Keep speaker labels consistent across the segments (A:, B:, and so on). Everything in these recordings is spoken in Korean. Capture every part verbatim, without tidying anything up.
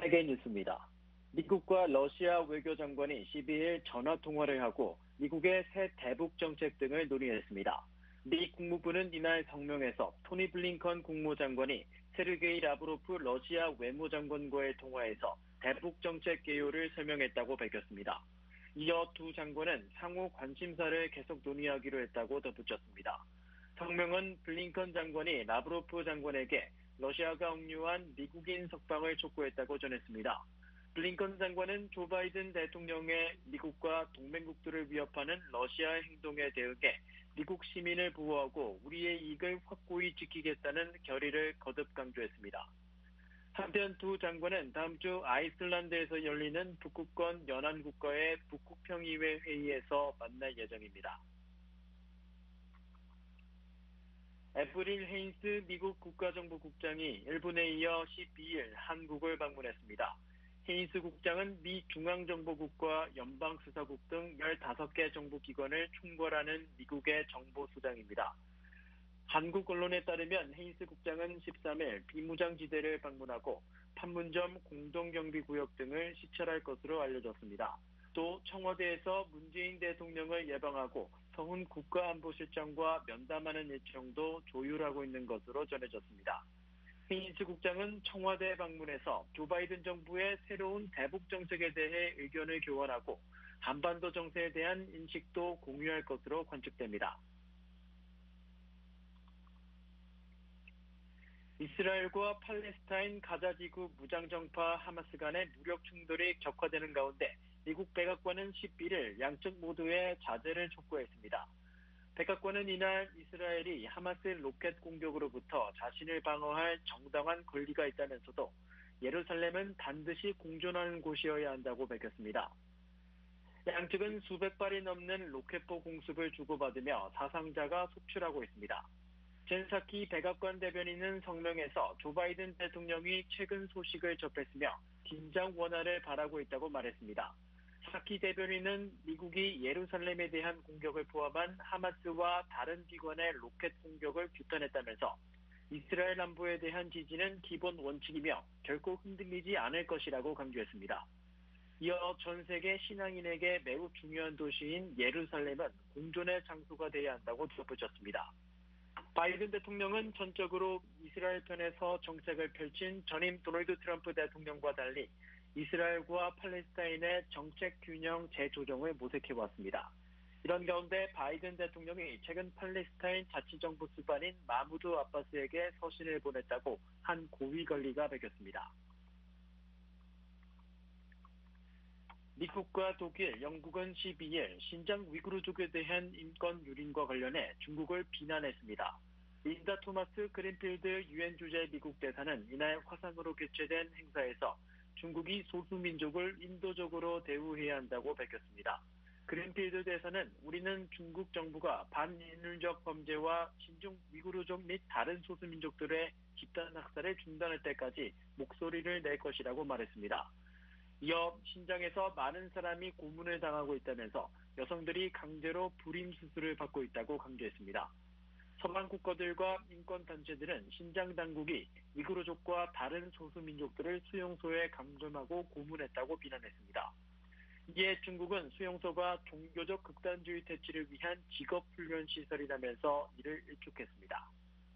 A: 세계 뉴스입니다. 미국과 러시아 외교장관이 십이일 전화통화를 하고 미국의 새 대북 정책 등을 논의했습니다. 미 국무부는 이날 성명에서 토니 블링컨 국무장관이 세르게이 라브로프 러시아 외무장관과의 통화에서 대북 정책 개요를 설명했다고 밝혔습니다. 이어 두 장관은 상호 관심사를 계속 논의하기로 했다고 덧붙였습니다. 성명은 블링컨 장관이 라브로프 장관에게 러시아가 억류한 미국인 석방을 촉구했다고 전했습니다. 블링컨 장관은 조 바이든 대통령의 미국과 동맹국들을 위협하는 러시아의 행동에 대응해 미국 시민을 보호하고 우리의 이익을 확고히 지키겠다는 결의를 거듭 강조했습니다. 한편 두 장관은 다음 주 아이슬란드에서 열리는 북극권 연안국가의 북극평의회 회의에서 만날 예정입니다. 에프릴 헤인스 미국 국가정보국장이 일본에 이어 십이일 한국을 방문했습니다. 헤인스 국장은 미 중앙정보국과 연방수사국 등 열다섯 개 정보기관을 총괄하는 미국의 정보수장입니다. 한국 언론에 따르면 헤인스 국장은 십삼일 비무장지대를 방문하고 판문점 공동경비구역 등을 시찰할 것으로 알려졌습니다. 또 청와대에서 문재인 대통령을 예방하고 서훈 국가안보실장과 면담하는 일정도 조율하고 있는 것으로 전해졌습니다. 헤인스 국장은 청와대 방문에서 조 바이든 정부의 새로운 대북 정책에 대해 의견을 교환하고 한반도 정세에 대한 인식도 공유할 것으로 관측됩니다. 이스라엘과 팔레스타인 가자지구 무장정파 하마스 간의 무력 충돌이 격화되는 가운데 미국 백악관은 십일일 양측 모두의 자제를 촉구했습니다. 백악관은 이날 이스라엘이 하마스 로켓 공격으로부터 자신을 방어할 정당한 권리가 있다면서도 예루살렘은 반드시 공존하는 곳이어야 한다고 밝혔습니다. 양측은 수백 발이 넘는 로켓포 공습을 주고받으며 사상자가 속출하고 있습니다. 젠 사키 백악관 대변인은 성명에서 조 바이든 대통령이 최근 소식을 접했으며 긴장 완화를 바라고 있다고 말했습니다. 사키 대변인은 미국이 예루살렘에 대한 공격을 포함한 하마스와 다른 기관의 로켓 공격을 규탄했다면서 이스라엘 안보에 대한 지지는 기본 원칙이며 결코 흔들리지 않을 것이라고 강조했습니다. 이어 전 세계 신앙인에게 매우 중요한 도시인 예루살렘은 공존의 장소가 되어야 한다고 덧붙였습니다. 바이든 대통령은 전적으로 이스라엘 편에서 정책을 펼친 전임 도널드 트럼프 대통령과 달리 이스라엘과 팔레스타인의 정책 균형 재조정을 모색해왔습니다. 이런 가운데 바이든 대통령이 최근 팔레스타인 자치정부 수반인 마무드 아바스에게 서신을 보냈다고 한 고위 관리가 밝혔습니다. 미국과 독일, 영국은 십이일 신장 위구르족에 대한 인권 유린과 관련해 중국을 비난했습니다. 린다 토마스 그린필드 유엔 주재 미국 대사는 이날 화상으로 개최된 행사에서 중국이 소수민족을 인도적으로 대우해야 한다고 밝혔습니다. 그린필드 대사는 우리는 중국 정부가 반인륜적 범죄와 신종 위구르족 및 다른 소수민족들의 집단 학살을 중단할 때까지 목소리를 낼 것이라고 말했습니다. 이어 신장에서 많은 사람이 고문을 당하고 있다면서 여성들이 강제로 불임 수술을 받고 있다고 강조했습니다. 서방 국가들과 인권단체들은 신장 당국이 위구르족과 다른 소수민족들을 수용소에 감금하고 고문했다고 비난했습니다. 이에 중국은 수용소가 종교적 극단주의 퇴치를 위한 직업훈련시설이라면서 이를 일축했습니다.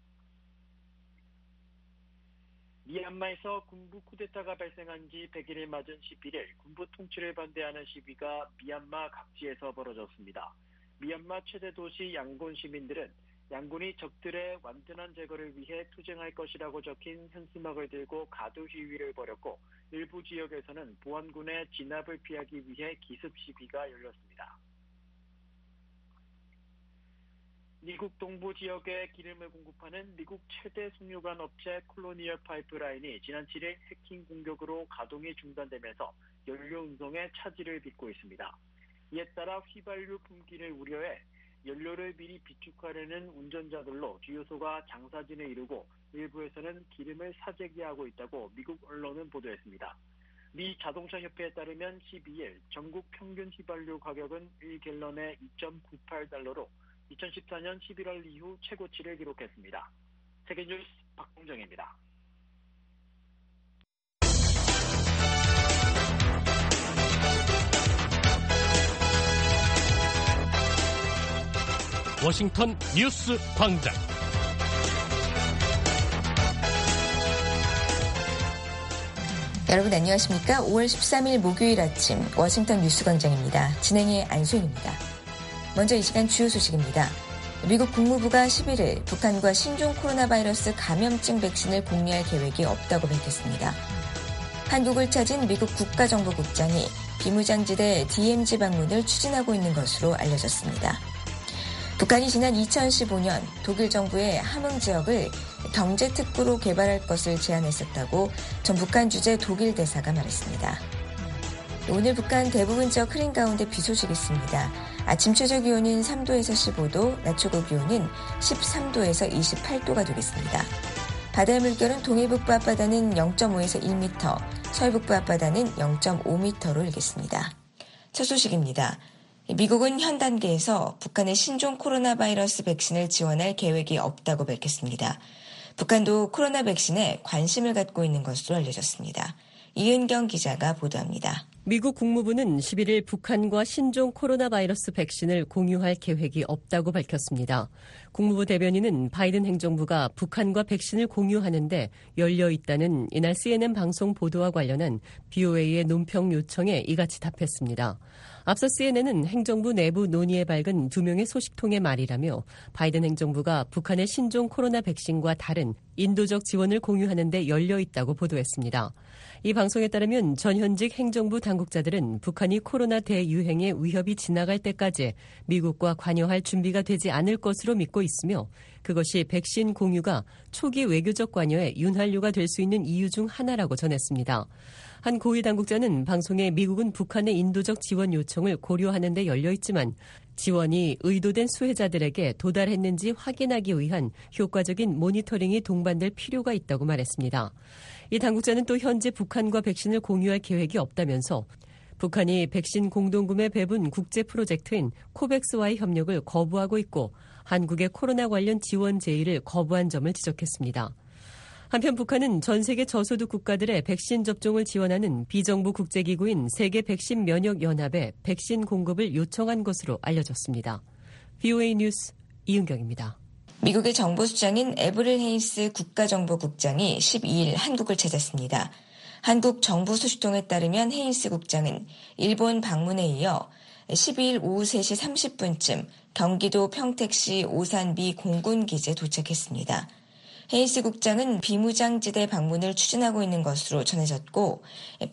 A: 미얀마에서 군부 쿠데타가 발생한 지 백일을 맞은 십일일 군부 통치를 반대하는 시위가 미얀마 각지에서 벌어졌습니다. 미얀마 최대 도시 양곤 시민들은 양곤이 적들의 완전한 제거를 위해 투쟁할 것이라고 적힌 현수막을 들고 가두 시위를 벌였고 일부 지역에서는 보안군의 진압을 피하기 위해 기습 시위가 열렸습니다. 미국 동부 지역에 기름을 공급하는 미국 최대 석유관 업체 콜로니얼 파이프라인이 지난 칠일 해킹 공격으로 가동이 중단되면서 연료 운송에 차질을 빚고 있습니다. 이에 따라 휘발유 품귀를 우려해 연료를 미리 비축하려는 운전자들로 주유소가 장사진을 이루고 일부에서는 기름을 사재기하고 있다고 미국 언론은 보도했습니다. 미 자동차협회에 따르면 십이일 전국 평균 휘발유 가격은 일 갤런에 이 점 구팔 달러로 이천십사년 십일월 이후 최고치를 기록했습니다. 세계뉴스 박동정입니다.
B: 워싱턴 뉴스 광장.
C: 여러분 안녕하십니까? 오월 십삼일 목요일 아침 워싱턴 뉴스 광장입니다. 진행의 안소연입니다. 먼저 이 시간 주요 소식입니다. 미국 국무부가 십일일 북한과 신종 코로나 바이러스 감염증 백신을 공유할 계획이 없다고 밝혔습니다. 한국을 찾은 미국 국가정보국장이 비무장지대 디엠지 방문을 추진하고 있는 것으로 알려졌습니다. 북한이 지난 이천십오년 독일 정부의 함흥 지역을 경제특구로 개발할 것을 제안했었다고 전 북한 주재 독일 대사가 말했습니다. 오늘 북한 대부분 지역 흐린 가운데 비 소식이 있습니다. 아침 최저 기온은 삼도에서 십오도, 낮 최고 기온은 십삼도에서 이십팔도가 되겠습니다. 바다의 물결은 동해북부 앞바다는 영점오에서 일 미터, 서해북부 앞바다는 영점오 미터로 일겠습니다. 첫 소식입니다. 미국은 현 단계에서 북한의 신종 코로나 바이러스 백신을 지원할 계획이 없다고 밝혔습니다. 북한도 코로나 백신에 관심을 갖고 있는 것으로 알려졌습니다. 이은경 기자가 보도합니다.
D: 미국 국무부는 십일일 북한과 신종 코로나 바이러스 백신을 공유할 계획이 없다고 밝혔습니다. 국무부 대변인은 바이든 행정부가 북한과 백신을 공유하는데 열려 있다는 이날 씨엔엔 방송 보도와 관련한 브이오에이의 논평 요청에 이같이 답했습니다. 앞서 씨엔엔은 행정부 내부 논의에 밝은 두 명의 소식통의 말이라며 바이든 행정부가 북한의 신종 코로나 백신과 다른 인도적 지원을 공유하는 데 열려 있다고 보도했습니다. 이 방송에 따르면 전현직 행정부 당국자들은 북한이 코로나 대유행의 위협이 지나갈 때까지 미국과 관여할 준비가 되지 않을 것으로 믿고 있으며 그것이 백신 공유가 초기 외교적 관여에 윤활유가 될 수 있는 이유 중 하나라고 전했습니다. 한 고위 당국자는 방송에 미국은 북한의 인도적 지원 요청을 고려하는 데 열려 있지만 지원이 의도된 수혜자들에게 도달했는지 확인하기 위한 효과적인 모니터링이 동반될 필요가 있다고 말했습니다. 이 당국자는 또 현재 북한과 백신을 공유할 계획이 없다면서 북한이 백신 공동구매 배분 국제 프로젝트인 코백스와의 협력을 거부하고 있고 한국의 코로나 관련 지원 제의를 거부한 점을 지적했습니다. 한편 북한은 전 세계 저소득 국가들의 백신 접종을 지원하는 비정부 국제기구인 세계백신면역연합에 백신 공급을 요청한 것으로 알려졌습니다. 브이오에이 뉴스 이은경입니다.
C: 미국의 정보수장인 에브릴 헤이스 국가정보국장이 십이일 한국을 찾았습니다. 한국 정부 소식통에 따르면 헤이스 국장은 일본 방문에 이어 십이일 오후 세시 삼십분쯤 경기도 평택시 오산 미 공군기지에 도착했습니다. 헤이스 국장은 비무장지대 방문을 추진하고 있는 것으로 전해졌고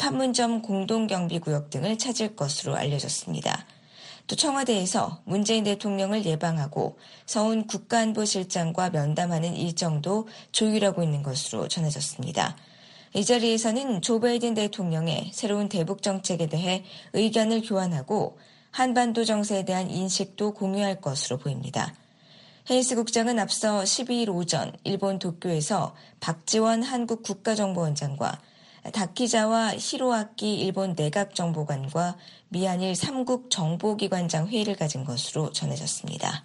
C: 판문점 공동경비구역 등을 찾을 것으로 알려졌습니다. 또 청와대에서 문재인 대통령을 예방하고 서훈 국가안보실장과 면담하는 일정도 조율하고 있는 것으로 전해졌습니다. 이 자리에서는 조 바이든 대통령의 새로운 대북 정책에 대해 의견을 교환하고 한반도 정세에 대한 인식도 공유할 것으로 보입니다. 헤이스 국장은 앞서 십이일 오전 일본 도쿄에서 박지원 한국 국가정보원장과 다키자와 히로아키 일본 내각정보관과 미한일 삼국 정보기관장 회의를 가진 것으로 전해졌습니다.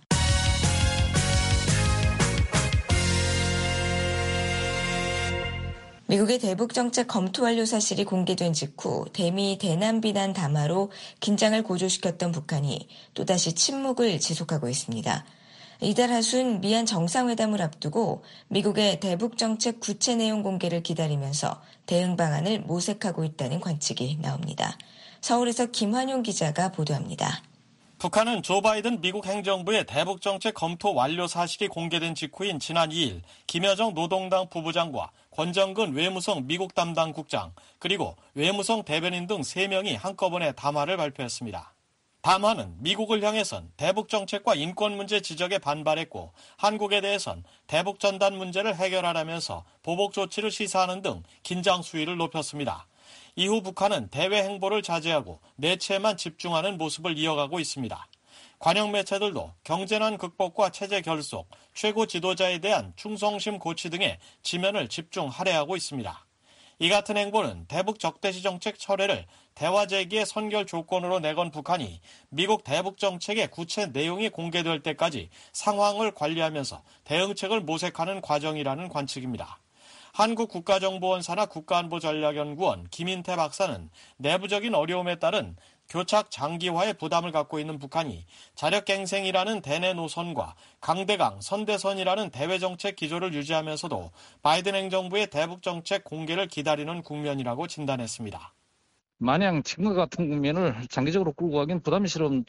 C: 미국의 대북정책 검토 완료 사실이 공개된 직후 대미 대남 비난 담화로 긴장을 고조시켰던 북한이 또다시 침묵을 지속하고 있습니다. 이달 하순 미한 정상회담을 앞두고 미국의 대북정책 구체 내용 공개를 기다리면서 대응 방안을 모색하고 있다는 관측이 나옵니다. 서울에서 김환용 기자가 보도합니다.
E: 북한은 조 바이든 미국 행정부의 대북정책 검토 완료 사실이 공개된 직후인 지난 이일 김여정 노동당 부부장과 권정근 외무성 미국 담당 국장 그리고 외무성 대변인 등 세 명이 한꺼번에 담화를 발표했습니다. 담화는 미국을 향해선 대북 정책과 인권 문제 지적에 반발했고 한국에 대해선 대북 전단 문제를 해결하라면서 보복 조치를 시사하는 등 긴장 수위를 높였습니다. 이후 북한은 대외 행보를 자제하고 내체에만 집중하는 모습을 이어가고 있습니다. 관영 매체들도 경제난 극복과 체제 결속, 최고 지도자에 대한 충성심 고취 등의 지면을 집중 할애하고 있습니다. 이 같은 행보는 대북 적대시 정책 철회를 대화 제기의 선결 조건으로 내건 북한이 미국 대북 정책의 구체 내용이 공개될 때까지 상황을 관리하면서 대응책을 모색하는 과정이라는 관측입니다. 한국국가정보원 산하 국가안보전략연구원 김인태 박사는 내부적인 어려움에 따른 교착 장기화의 부담을 갖고 있는 북한이 자력갱생이라는 대내 노선과 강대강, 선대선이라는 대외정책 기조를 유지하면서도 바이든 행정부의 대북정책 공개를 기다리는 국면이라고 진단했습니다.
F: 마냥 지금과 같은 국면을 장기적으로 끌고 가긴 부담스러운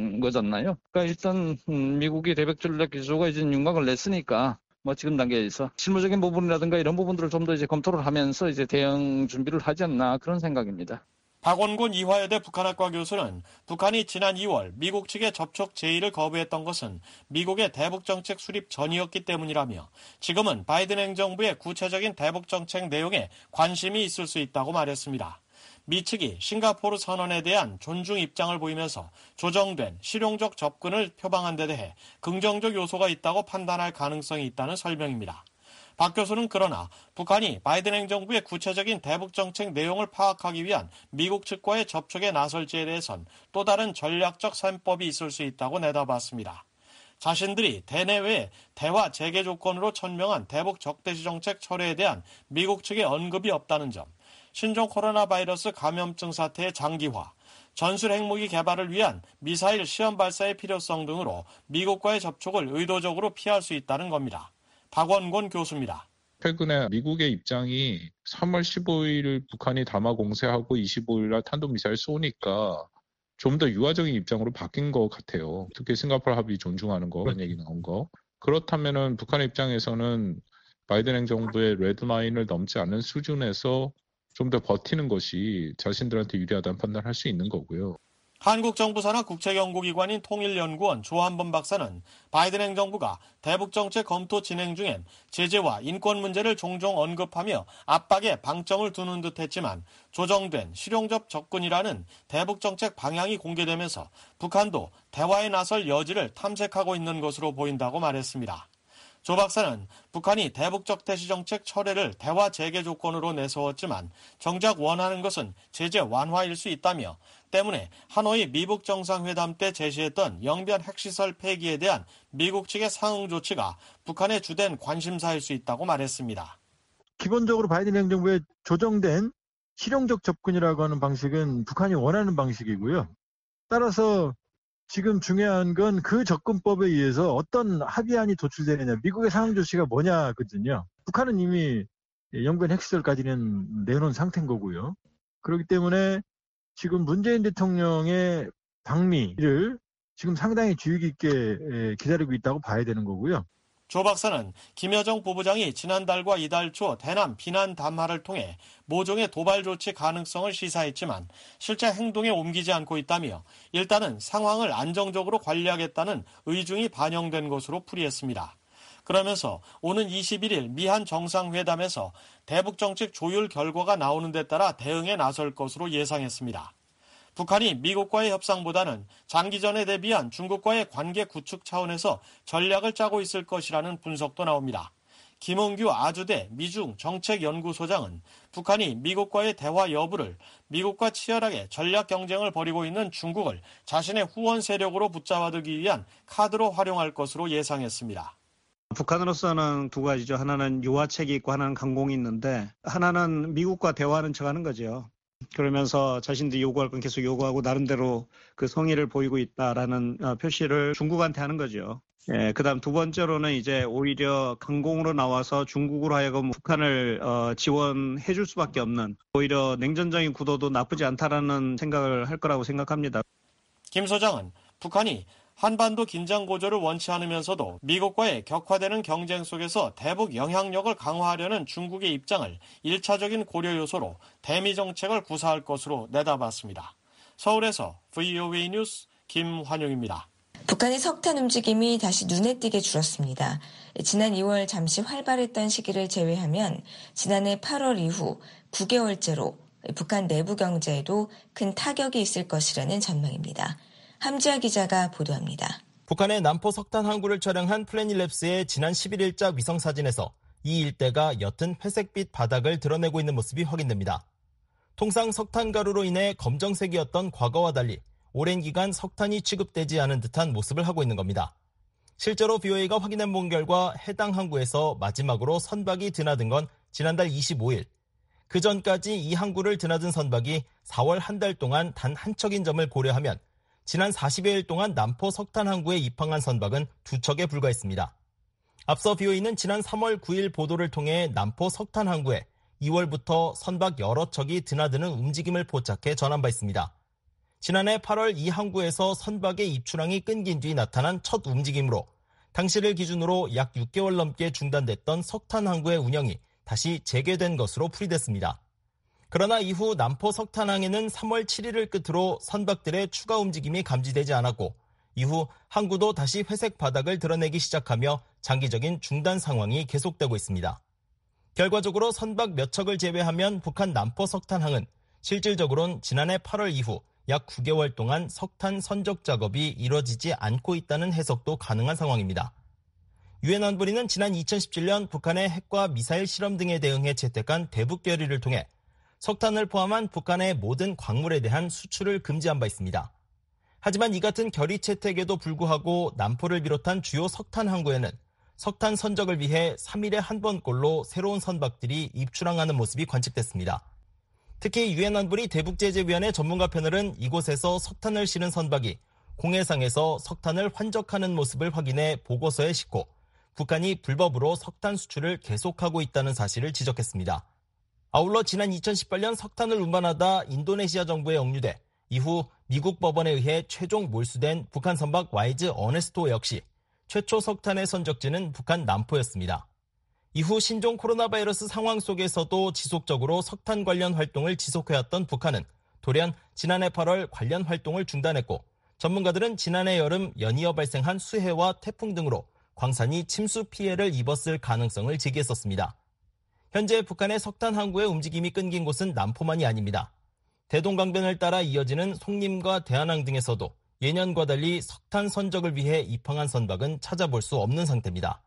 F: 거잖아요. 그러니까 일단 미국이 대북 전략 기조가 이제 윤곽을 냈으니까 뭐 지금 단계에서 실무적인 부분이라든가 이런 부분들을 좀 더 이제 검토를 하면서 이제 대응 준비를 하지 않나 그런 생각입니다.
E: 박원곤 이화여대 북한학과 교수는 북한이 지난 이월 미국 측의 접촉 제의를 거부했던 것은 미국의 대북정책 수립 전이었기 때문이라며 지금은 바이든 행정부의 구체적인 대북정책 내용에 관심이 있을 수 있다고 말했습니다. 미 측이 싱가포르 선언에 대한 존중 입장을 보이면서 조정된 실용적 접근을 표방한 데 대해 긍정적 요소가 있다고 판단할 가능성이 있다는 설명입니다. 박 교수는 그러나 북한이 바이든 행정부의 구체적인 대북정책 내용을 파악하기 위한 미국 측과의 접촉에 나설지에 대해선 또 다른 전략적 셈법이 있을 수 있다고 내다봤습니다. 자신들이 대내외 대화 재개 조건으로 천명한 대북 적대시 정책 철회에 대한 미국 측의 언급이 없다는 점, 신종 코로나 바이러스 감염증 사태의 장기화, 전술 핵무기 개발을 위한 미사일 시험 발사의 필요성 등으로 미국과의 접촉을 의도적으로 피할 수 있다는 겁니다. 박원곤 교수입니다.
G: 최근에 미국의 입장이 삼월 십오일 북한이 담화 공세하고 이십오일날 탄도미사일 쏘니까 좀 더 유화적인 입장으로 바뀐 것 같아요. 특히 싱가포르 합의 존중하는 거, 그런 얘기 나온 거. 그렇다면은 북한의 입장에서는 바이든 행정부의 레드라인을 넘지 않는 수준에서 좀 더 버티는 것이 자신들한테 유리하다는 판단을 할 수 있는 거고요.
E: 한국 정부 산하 국책연구기관인 통일연구원 조한범 박사는 바이든 행정부가 대북정책 검토 진행 중엔 제재와 인권 문제를 종종 언급하며 압박에 방점을 두는 듯 했지만 조정된 실용적 접근이라는 대북정책 방향이 공개되면서 북한도 대화에 나설 여지를 탐색하고 있는 것으로 보인다고 말했습니다. 조 박사는 북한이 대북적대시 정책 철회를 대화 재개 조건으로 내세웠지만 정작 원하는 것은 제재 완화일 수 있다며 때문에 하노이 미북 정상회담 때 제시했던 영변 핵시설 폐기에 대한 미국 측의 상응 조치가 북한의 주된 관심사일 수 있다고 말했습니다.
H: 기본적으로 바이든 행정부의 조정된 실용적 접근이라고 하는 방식은 북한이 원하는 방식이고요. 따라서 지금 중요한 건 그 접근법에 의해서 어떤 합의안이 도출되느냐, 미국의 상응 조치가 뭐냐거든요. 북한은 이미 영변 핵시설까지는 내놓은 상태인 거고요. 그렇기 때문에 지금 문재인 대통령의 방미를 지금 상당히 주의 깊게 기다리고 있다고 봐야 되는 거고요.
E: 조 박사는 김여정 부부장이 지난달과 이달 초 대남 비난 담화를 통해 모종의 도발 조치 가능성을 시사했지만 실제 행동에 옮기지 않고 있다며 일단은 상황을 안정적으로 관리하겠다는 의중이 반영된 것으로 풀이했습니다. 그러면서 오는 이십일일 미한 정상회담에서 대북정책 조율 결과가 나오는 데 따라 대응에 나설 것으로 예상했습니다. 북한이 미국과의 협상보다는 장기전에 대비한 중국과의 관계 구축 차원에서 전략을 짜고 있을 것이라는 분석도 나옵니다. 김홍규 아주대 미중 정책연구소장은 북한이 미국과의 대화 여부를 미국과 치열하게 전략 경쟁을 벌이고 있는 중국을 자신의 후원 세력으로 붙잡아두기 위한 카드로 활용할 것으로 예상했습니다.
I: 북한으로서는 두 가지죠. 하나는 유화책이 있고 하나는 강공이 있는데 하나는 미국과 대화하는 척하는 거죠. 그러면서 자신들이 요구할 건 계속 요구하고 나름대로 그 성의를 보이고 있다라는 표시를 중국한테 하는 거죠. 예, 그다음 두 번째로는 이제 오히려 강공으로 나와서 중국으로 하여금 북한을 어, 지원해 줄 수밖에 없는 오히려 냉전적인 구도도 나쁘지 않다라는 생각을 할 거라고 생각합니다.
E: 김 소장은 북한이 한반도 긴장 고조를 원치 않으면서도 미국과의 격화되는 경쟁 속에서 대북 영향력을 강화하려는 중국의 입장을 일차적인 고려 요소로 대미 정책을 구사할 것으로 내다봤습니다. 서울에서 브이오에이 뉴스 김환용입니다.
C: 북한의 석탄 움직임이 다시 눈에 띄게 줄었습니다. 지난 이월 잠시 활발했던 시기를 제외하면 지난해 팔월 이후 구 개월째로 북한 내부 경제에도 큰 타격이 있을 것이라는 전망입니다. 함지아 기자가 보도합니다.
J: 북한의 남포 석탄 항구를 촬영한 플래닛랩스의 지난 십일일자 위성사진에서 이 일대가 옅은 회색빛 바닥을 드러내고 있는 모습이 확인됩니다. 통상 석탄 가루로 인해 검정색이었던 과거와 달리 오랜 기간 석탄이 취급되지 않은 듯한 모습을 하고 있는 겁니다. 실제로 브이오에이가 확인해 본 결과 해당 항구에서 마지막으로 선박이 드나든 건 지난달 이십오일, 그 전까지 이 항구를 드나든 선박이 사월 한 달 동안 단 한 척인 점을 고려하면 지난 사십여일 동안 남포 석탄 항구에 입항한 선박은 두 척에 불과했습니다. 앞서 비오이는 지난 삼월 구일 보도를 통해 남포 석탄 항구에 이월부터 선박 여러 척이 드나드는 움직임을 포착해 전한 바 있습니다. 지난해 팔월 이 항구에서 선박의 입출항이 끊긴 뒤 나타난 첫 움직임으로 당시를 기준으로 약 육 개월 넘게 중단됐던 석탄 항구의 운영이 다시 재개된 것으로 풀이됐습니다. 그러나 이후 남포 석탄항에는 삼월 칠일을 끝으로 선박들의 추가 움직임이 감지되지 않았고 이후 항구도 다시 회색 바닥을 드러내기 시작하며 장기적인 중단 상황이 계속되고 있습니다. 결과적으로 선박 몇 척을 제외하면 북한 남포 석탄항은 실질적으로는 지난해 팔월 이후 약 구 개월 동안 석탄 선적 작업이 이뤄지지 않고 있다는 해석도 가능한 상황입니다. 유엔 안보리는 지난 이천십칠년 북한의 핵과 미사일 실험 등에 대응해 채택한 대북 결의를 통해 석탄을 포함한 북한의 모든 광물에 대한 수출을 금지한 바 있습니다. 하지만 이 같은 결의 채택에도 불구하고 남포를 비롯한 주요 석탄 항구에는 석탄 선적을 위해 삼일에 한 번꼴로 새로운 선박들이 입출항하는 모습이 관측됐습니다. 특히 유엔 안보리 대북제재위원회 전문가 패널은 이곳에서 석탄을 실은 선박이 공해상에서 석탄을 환적하는 모습을 확인해 보고서에 싣고 북한이 불법으로 석탄 수출을 계속하고 있다는 사실을 지적했습니다. 아울러 지난 이천십팔년 석탄을 운반하다 인도네시아 정부에 억류돼 이후 미국 법원에 의해 최종 몰수된 북한 선박 와이즈 어네스토 역시 최초 석탄의 선적지는 북한 남포였습니다. 이후 신종 코로나 바이러스 상황 속에서도 지속적으로 석탄 관련 활동을 지속해왔던 북한은 돌연 지난해 팔월 관련 활동을 중단했고 전문가들은 지난해 여름 연이어 발생한 수해와 태풍 등으로 광산이 침수 피해를 입었을 가능성을 제기했었습니다. 현재 북한의 석탄 항구의 움직임이 끊긴 곳은 남포만이 아닙니다. 대동강변을 따라 이어지는 송림과 대한항 등에서도 예년과 달리 석탄 선적을 위해 입항한 선박은 찾아볼 수 없는 상태입니다.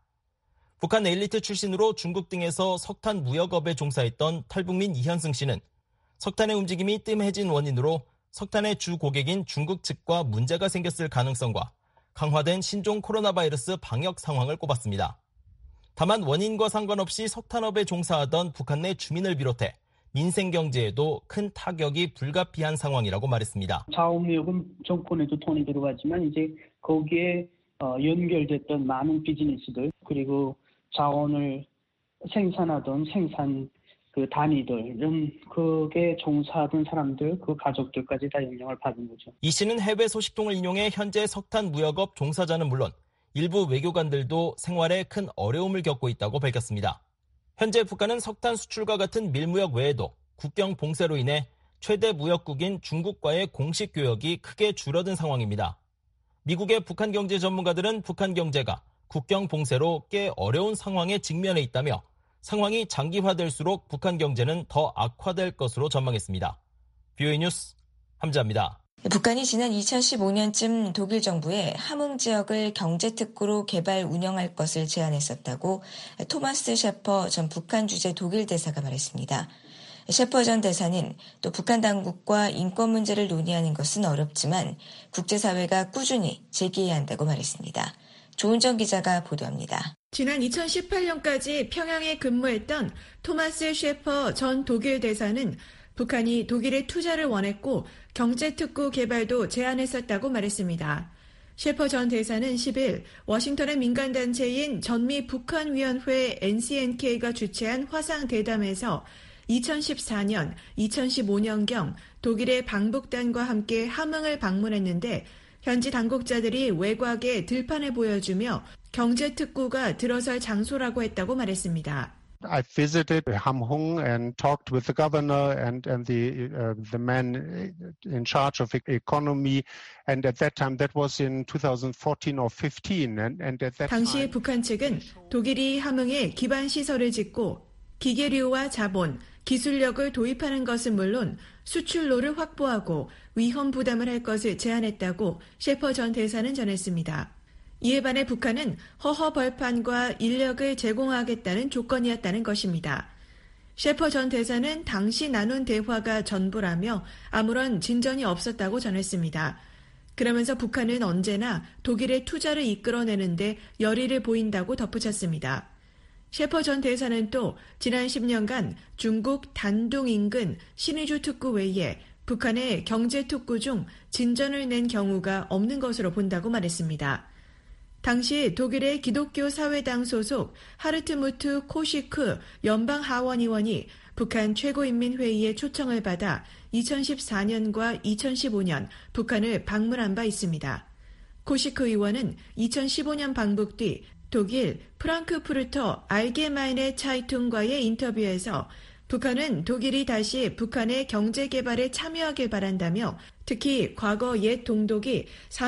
J: 북한 엘리트 출신으로 중국 등에서 석탄 무역업에 종사했던 탈북민 이현승 씨는 석탄의 움직임이 뜸해진 원인으로 석탄의 주 고객인 중국 측과 문제가 생겼을 가능성과 강화된 신종 코로나 바이러스 방역 상황을 꼽았습니다. 다만 원인과 상관없이 석탄업에 종사하던 북한 내 주민을 비롯해 민생 경제에도 큰 타격이 불가피한 상황이라고 말했습니다.
K: 자원무역은 정권에도 돈이 들어가지만 이제 거기에 연결됐던 많은 비즈니스들 그리고 자원을 생산하던 생산 그 단위들 이런 그게 종사하던 사람들 그 가족들까지 다 영향을 받은 거죠.
J: 이 씨는 해외 소식통을 인용해 현재 석탄 무역업 종사자는 물론 일부 외교관들도 생활에 큰 어려움을 겪고 있다고 밝혔습니다. 현재 북한은 석탄 수출과 같은 밀무역 외에도 국경 봉쇄로 인해 최대 무역국인 중국과의 공식 교역이 크게 줄어든 상황입니다. 미국의 북한 경제 전문가들은 북한 경제가 국경 봉쇄로 꽤 어려운 상황에 직면해 있다며 상황이 장기화될수록 북한 경제는 더 악화될 것으로 전망했습니다. 비오이 뉴스 함자입니다.
C: 북한이 지난 이천십오년쯤 독일 정부에 함흥 지역을 경제특구로 개발 운영할 것을 제안했었다고 토마스 셰퍼 전 북한 주재 독일 대사가 말했습니다. 셰퍼 전 대사는 또 북한 당국과 인권 문제를 논의하는 것은 어렵지만 국제사회가 꾸준히 제기해야 한다고 말했습니다. 조은정 기자가 보도합니다.
L: 지난 이천십팔년까지 평양에 근무했던 토마스 셰퍼 전 독일 대사는 북한이 독일의 투자를 원했고 경제특구 개발도 제안했었다고 말했습니다. 셰퍼 전 대사는 십일 워싱턴의 민간단체인 전미 북한위원회 엔씨엔케이가 주최한 화상대담에서 이천십사년, 이천십오년경 독일의 방북단과 함께 함흥을 방문했는데 현지 당국자들이 외곽에 들판을 보여주며 경제특구가 들어설 장소라고 했다고 말했습니다.
M: I visited Hamhung and talked with the governor and, and the, uh, the man in charge of economy. And at that time, that was in twenty fourteen or fifteen. And, and at that
L: 당시
M: time,
L: 북한 측은 독일이 함흥에 기반 시설을 짓고 기계류와 자본, 기술력을 도입하는 것은 물론 수출로를 확보하고 위험 부담을 할 것을 제안했다고 셰퍼 전 대사는 전했습니다. 이에 반해 북한은 허허 벌판과 인력을 제공하겠다는 조건이었다는 것입니다. 셰퍼 전 대사는 당시 나눈 대화가 전부라며 아무런 진전이 없었다고 전했습니다. 그러면서 북한은 언제나 독일의 투자를 이끌어내는데 열의를 보인다고 덧붙였습니다. 셰퍼 전 대사는 또 지난 십 년간 중국 단둥 인근 신의주 특구 외에 북한의 경제 특구 중 진전을 낸 경우가 없는 것으로 본다고 말했습니다. 당시 독일의 기독교 사회당 소속 하르트무트 코시크 연방하원의원이 북한 최고인민회의의 초청을 받아 이천십사 년과 이천십오 년 북한을 방문한 바 있습니다. 코시크 의원은 이천십오 년 방북 뒤 독일 프랑크푸르터 알게마이네 차이퉁과의 인터뷰에서 북한은 독일이 다시 북한의 경제개발에 참여하길 바란다며 특히 과거 옛 동독이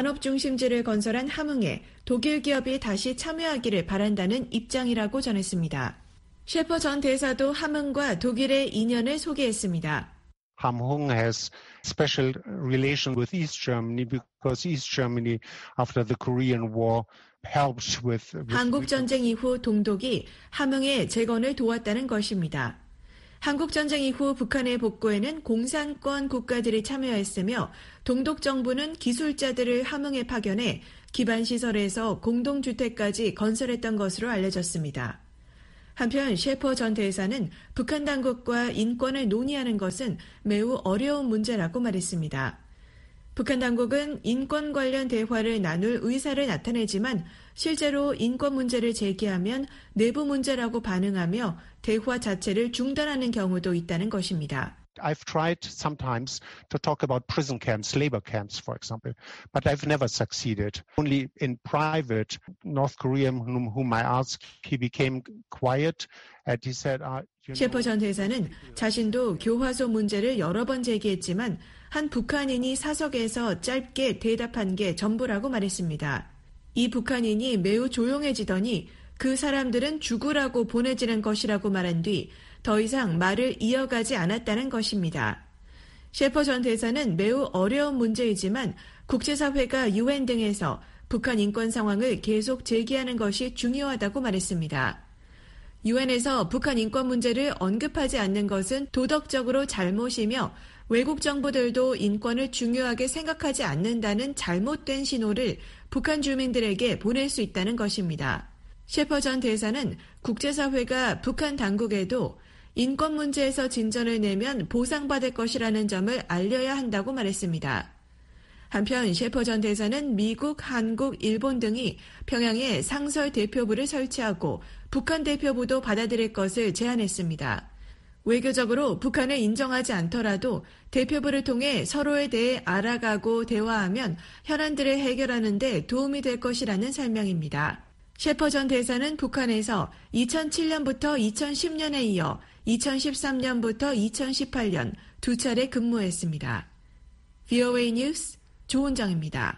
L: 산업중심지를 건설한 함흥에 독일 기업이 다시 참여하기를 바란다는 입장이라고 전했습니다. 셰퍼 전 대사도 함흥과 독일의 인연을 소개했습니다.
M: Hamhung has special relation with East Germany because East Germany after the Korean War helped with, with
L: 한국전쟁 이후 동독이 함흥의 재건을 도왔다는 것입니다. 한국전쟁 이후 북한의 복구에는 공산권 국가들이 참여했으며 동독 정부는 기술자들을 함흥에 파견해 기반시설에서 공동주택까지 건설했던 것으로 알려졌습니다. 한편 셰퍼 전 대사는 북한 당국과 인권을 논의하는 것은 매우 어려운 문제라고 말했습니다. 북한 당국은 인권 관련 대화를 나눌 의사를 나타내지만 실제로 인권 문제를 제기하면 내부 문제라고 반응하며 대화 자체를 중단하는 경우도 있다는 것입니다.
M: I've tried sometimes to talk about prison camps, labor camps, for example, but I've never succeeded. Only in private, North Korean whom, whom I asked, he became quiet and he said, uh, you know,
L: 셰퍼 전 대사는 자신도 교화소 문제를 여러 번 제기했지만 한 북한인이 사석에서 짧게 대답한 게 전부라고 말했습니다. 이 북한인이 매우 조용해지더니 그 사람들은 죽으라고 보내지는 것이라고 말한 뒤 더 이상 말을 이어가지 않았다는 것입니다. 셰퍼 전 대사는 매우 어려운 문제이지만 국제사회가 유엔 등에서 북한 인권 상황을 계속 제기하는 것이 중요하다고 말했습니다. 유엔에서 북한 인권 문제를 언급하지 않는 것은 도덕적으로 잘못이며 외국 정부들도 인권을 중요하게 생각하지 않는다는 잘못된 신호를 북한 주민들에게 보낼 수 있다는 것입니다. 셰퍼 전 대사는 국제사회가 북한 당국에도 인권 문제에서 진전을 내면 보상받을 것이라는 점을 알려야 한다고 말했습니다. 한편 셰퍼 전 대사는 미국, 한국, 일본 등이 평양에 상설 대표부를 설치하고 북한 대표부도 받아들일 것을 제안했습니다. 외교적으로 북한을 인정하지 않더라도 대표부를 통해 서로에 대해 알아가고 대화하면 현안들을 해결하는 데 도움이 될 것이라는 설명입니다. 셰퍼 전 대사는 북한에서 이천칠 년부터 이천십 년에 이어 이천십삼 년부터 이천십팔 년 두 차례 근무했습니다. 브이오에이 뉴스 조은정입니다.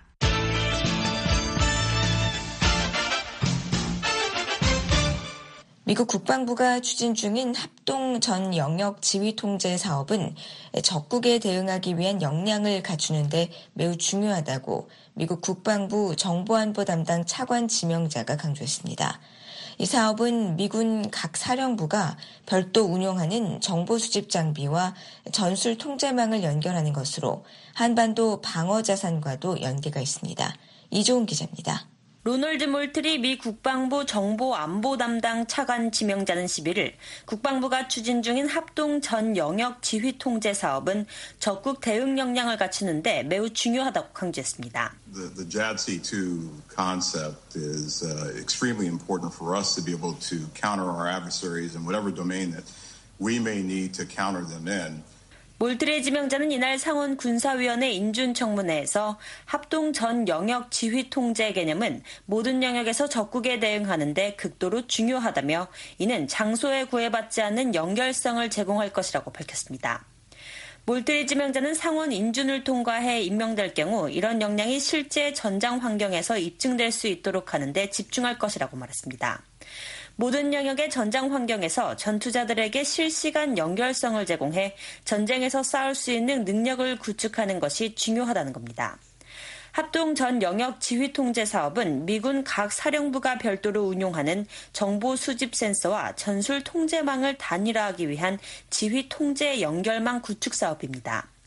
C: 미국 국방부가 추진 중인 합동 전 영역 지휘 통제 사업은 적국에 대응하기 위한 역량을 갖추는 데 매우 중요하다고 미국 국방부 정보안보 담당 차관 지명자가 강조했습니다. 이 사업은 미군 각 사령부가 별도 운용하는 정보 수집 장비와 전술 통제망을 연결하는 것으로 한반도 방어 자산과도 연계가 있습니다. 이종훈 기자입니다.
N: 로널드 몰트리 미 국방부 정보안보 담당 차관 지명자는 십일 일 국방부가 추진 중인 합동 전 영역 지휘 통제 사업은 적국 대응 역량을 갖추는 데 매우 중요하다고 강조했습니다.
O: The, the 제이에이디 투 concept is uh, extremely important for us to be able to counter our adversaries in whatever domain that we may need to counter them in.
N: 몰트리 지명자는 이날 상원 군사위원회 인준청문회에서 합동 전 영역 지휘 통제 개념은 모든 영역에서 적국에 대응하는 데 극도로 중요하다며 이는 장소에 구애받지 않는 연결성을 제공할 것이라고 밝혔습니다. 몰트리 지명자는 상원 인준을 통과해 임명될 경우 이런 역량이 실제 전장 환경에서 입증될 수 있도록 하는 데 집중할 것이라고 말했습니다. 모든 영역의 전장 환경에서 전투자들에게 실시간 연결성을 제공해 전쟁에서 싸울 수 있는 능력을 구축하는 것이 중요하다는 겁니다. 합동 전 영역 지휘 통제 사업은 미군 각 사령부가 별도로 운용하는 정보 수집 센서와 전술 통제망을 단일화하기 위한 지휘 통제 연결망 구축 사업입니다.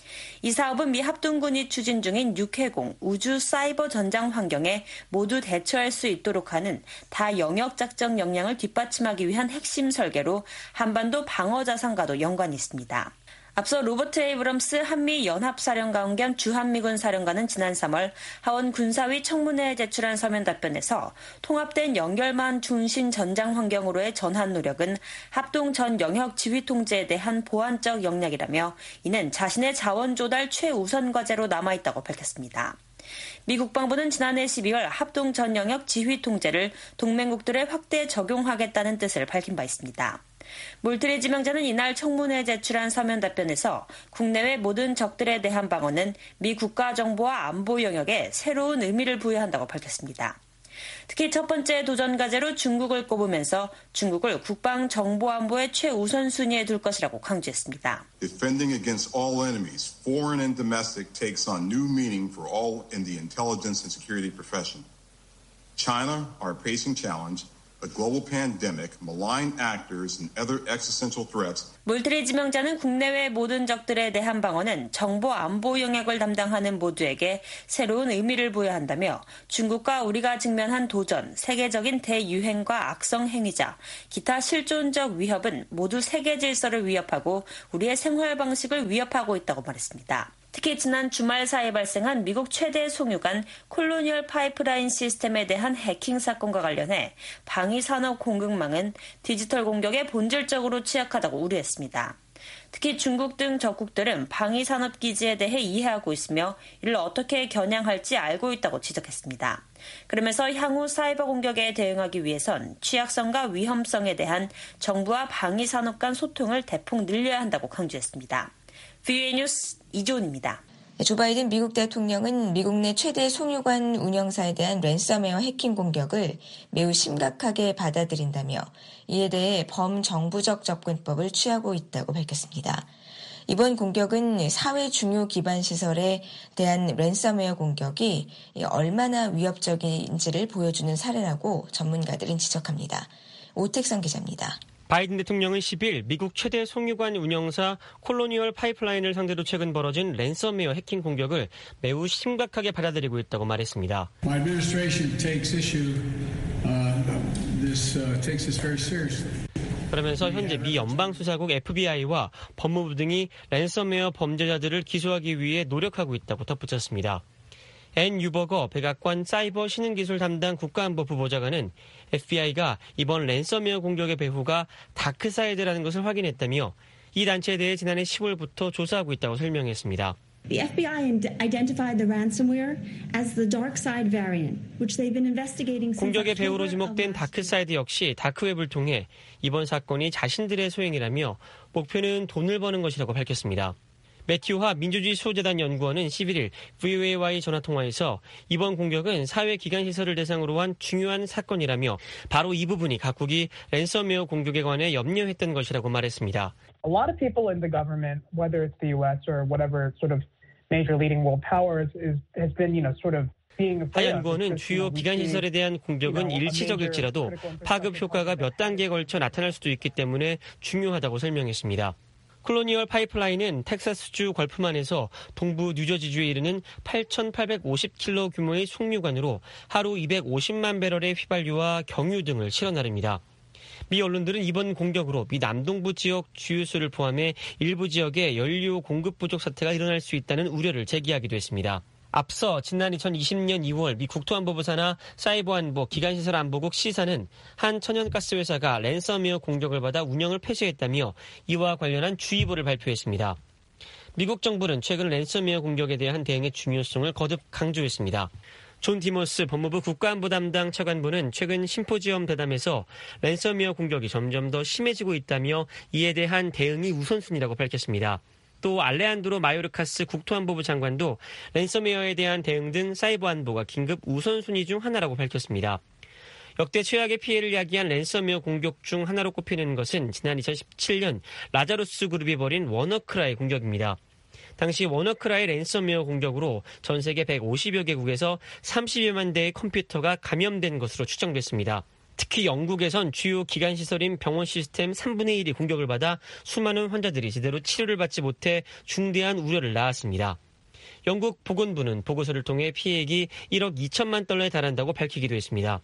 N: 이 사업은 미 합동군이 추진 중인 육해공, 우주 사이버 전장 환경에 모두 대처할 수 있도록 하는 다영역 작전 역량을 뒷받침하기 위한 핵심 설계로 한반도 방어 자산과도 연관이 있습니다. 앞서 로버트 에이브럼스 한미연합사령관 겸 주한미군 사령관은 지난 삼월 하원 군사위 청문회에 제출한 서면 답변에서 통합된 연결망 중심 전장 환경으로의 전환 노력은 합동 전 영역 지휘 통제에 대한 보완적 역량이라며 이는 자신의 자원 조달 최우선 과제로 남아있다고 밝혔습니다. 미 국방부는 지난해 십이월 합동 전 영역 지휘 통제를 동맹국들에 확대 적용하겠다는 뜻을 밝힌 바 있습니다. 몰트리 지명자는 이날 청문회에 제출한 서면 답변에서 국내외 모든 적들에 대한 방어는 미 국가정보와 안보 영역에 새로운 의미를 부여한다고 밝혔습니다. 특히 첫 번째 도전 과제로 중국을 꼽으면서 중국을 국방정보안보의 최우선 순위에 둘 것이라고 강조했습니다.
O: Defending against all enemies, foreign and domestic, takes on new meaning for all in the intelligence and security profession. China, our pacing challenge, a global pandemic, malign actors, and other existential threats.
N: 몰트리 지명자는 국내외 모든 적들에 대한 방어는 정보 안보 영역을 담당하는 모두에게 새로운 의미를 부여한다며 중국과 우리가 직면한 도전, 세계적인 대유행과 악성 행위자, 기타 실존적 위협은 모두 세계 질서를 위협하고 우리의 생활 방식을 위협하고 있다고 말했습니다. 특히 지난 주말 사이에 발생한 미국 최대 송유관 콜로니얼 파이프라인 시스템에 대한 해킹 사건과 관련해 방위산업 공급망은 디지털 공격에 본질적으로 취약하다고 우려했습니다. 특히 중국 등 적국들은 방위산업 기지에 대해 이해하고 있으며 이를 어떻게 겨냥할지 알고 있다고 지적했습니다. 그러면서 향후 사이버 공격에 대응하기 위해선 취약성과 위험성에 대한 정부와 방위산업 간 소통을 대폭 늘려야 한다고 강조했습니다. 브이오에이 뉴스 이조은입니다.
C: 조 바이든 미국 대통령은 미국 내 최대 송유관 운영사에 대한 랜섬웨어 해킹 공격을 매우 심각하게 받아들인다며 이에 대해 범정부적 접근법을 취하고 있다고 밝혔습니다. 이번 공격은 사회 중요 기반 시설에 대한 랜섬웨어 공격이 얼마나 위협적인지를 보여주는 사례라고 전문가들은 지적합니다. 오택선 기자입니다.
P: 바이든 대통령은 십일 미국 최대 송유관 운영사 콜로니얼 파이프라인을 상대로 최근 벌어진 랜섬웨어 해킹 공격을 매우 심각하게 받아들이고 있다고 말했습니다.
Q: My administration takes issue, uh, this, uh, takes this very seriously.
P: 그러면서 현재 미 연방수사국 에프비아이와 법무부 등이 랜섬웨어 범죄자들을 기소하기 위해 노력하고 있다고 덧붙였습니다. 앤 유버거 백악관 사이버 신흥기술 담당 국가안보부 보좌관은 에프비아이가 이번 랜섬웨어 공격의 배후가 다크사이드라는 것을 확인했다며 이 단체에 대해 지난해 시월부터 조사하고 있다고 설명했습니다.
R: The 에프비아이 identified the ransomware as the dark side variant, which they've been investigating since
P: 공격의 배후로 지목된 다크사이드 역시 다크웹을 통해 이번 사건이 자신들의 소행이라며 목표는 돈을 버는 것이라고 밝혔습니다. 매튜하 민주주의 수호재단 연구원은 십일일 브이오에이와의 전화통화에서 이번 공격은 사회기관시설을 대상으로 한 중요한 사건이라며 바로 이 부분이 각국이 랜섬웨어 공격에 관해 염려했던 것이라고 말했습니다.
S: A lot of people in the government, whether it's the U S or whatever sort of major leading world powers, is, has been, you know, sort of 하
P: 연구원은 주요 기관시설에 대한 공격은 일시적일지라도 파급 효과가 몇 단계에 걸쳐 나타날 수도 있기 때문에 중요하다고 설명했습니다. 콜로니얼 파이프라인은 텍사스주 걸프만에서 동부 뉴저지주에 이르는 팔천팔백오십 킬로미터 규모의 송유관으로 하루 이백오십만 배럴의 휘발유와 경유 등을 실어 나릅니다. 미 언론들은 이번 공격으로 미 남동부 지역 주유소를 포함해 일부 지역에 연료 공급 부족 사태가 일어날 수 있다는 우려를 제기하기도 했습니다. 앞서 지난 이천이십년 이월 미 국토안보부 산하 사이버안보 기간시설안보국 시사는 한 천연가스 회사가 랜섬웨어 공격을 받아 운영을 폐쇄했다며 이와 관련한 주의보를 발표했습니다. 미국 정부는 최근 랜섬웨어 공격에 대한 대응의 중요성을 거듭 강조했습니다. 존 디머스 법무부 국가안보 담당 차관보는 최근 심포지엄 대담에서 랜섬웨어 공격이 점점 더 심해지고 있다며 이에 대한 대응이 우선순위라고 밝혔습니다. 또 알레한드로 마요르카스 국토안보부 장관도 랜섬웨어에 대한 대응 등 사이버 안보가 긴급 우선순위 중 하나라고 밝혔습니다. 역대 최악의 피해를 야기한 랜섬웨어 공격 중 하나로 꼽히는 것은 지난 이천십칠년 라자루스 그룹이 벌인 워너크라의 공격입니다. 당시 워너크라의 랜섬웨어 공격으로 전 세계 백오십여 개국에서 삼십여만 대의 컴퓨터가 감염된 것으로 추정됐습니다. 특히 영국에선 주요 기관시설인 병원 시스템 삼분의 일이 공격을 받아 수많은 환자들이 제대로 치료를 받지 못해 중대한 우려를 낳았습니다. 영국 보건부는 보고서를 통해 피해액이 일억 이천만 달러에 달한다고 밝히기도 했습니다.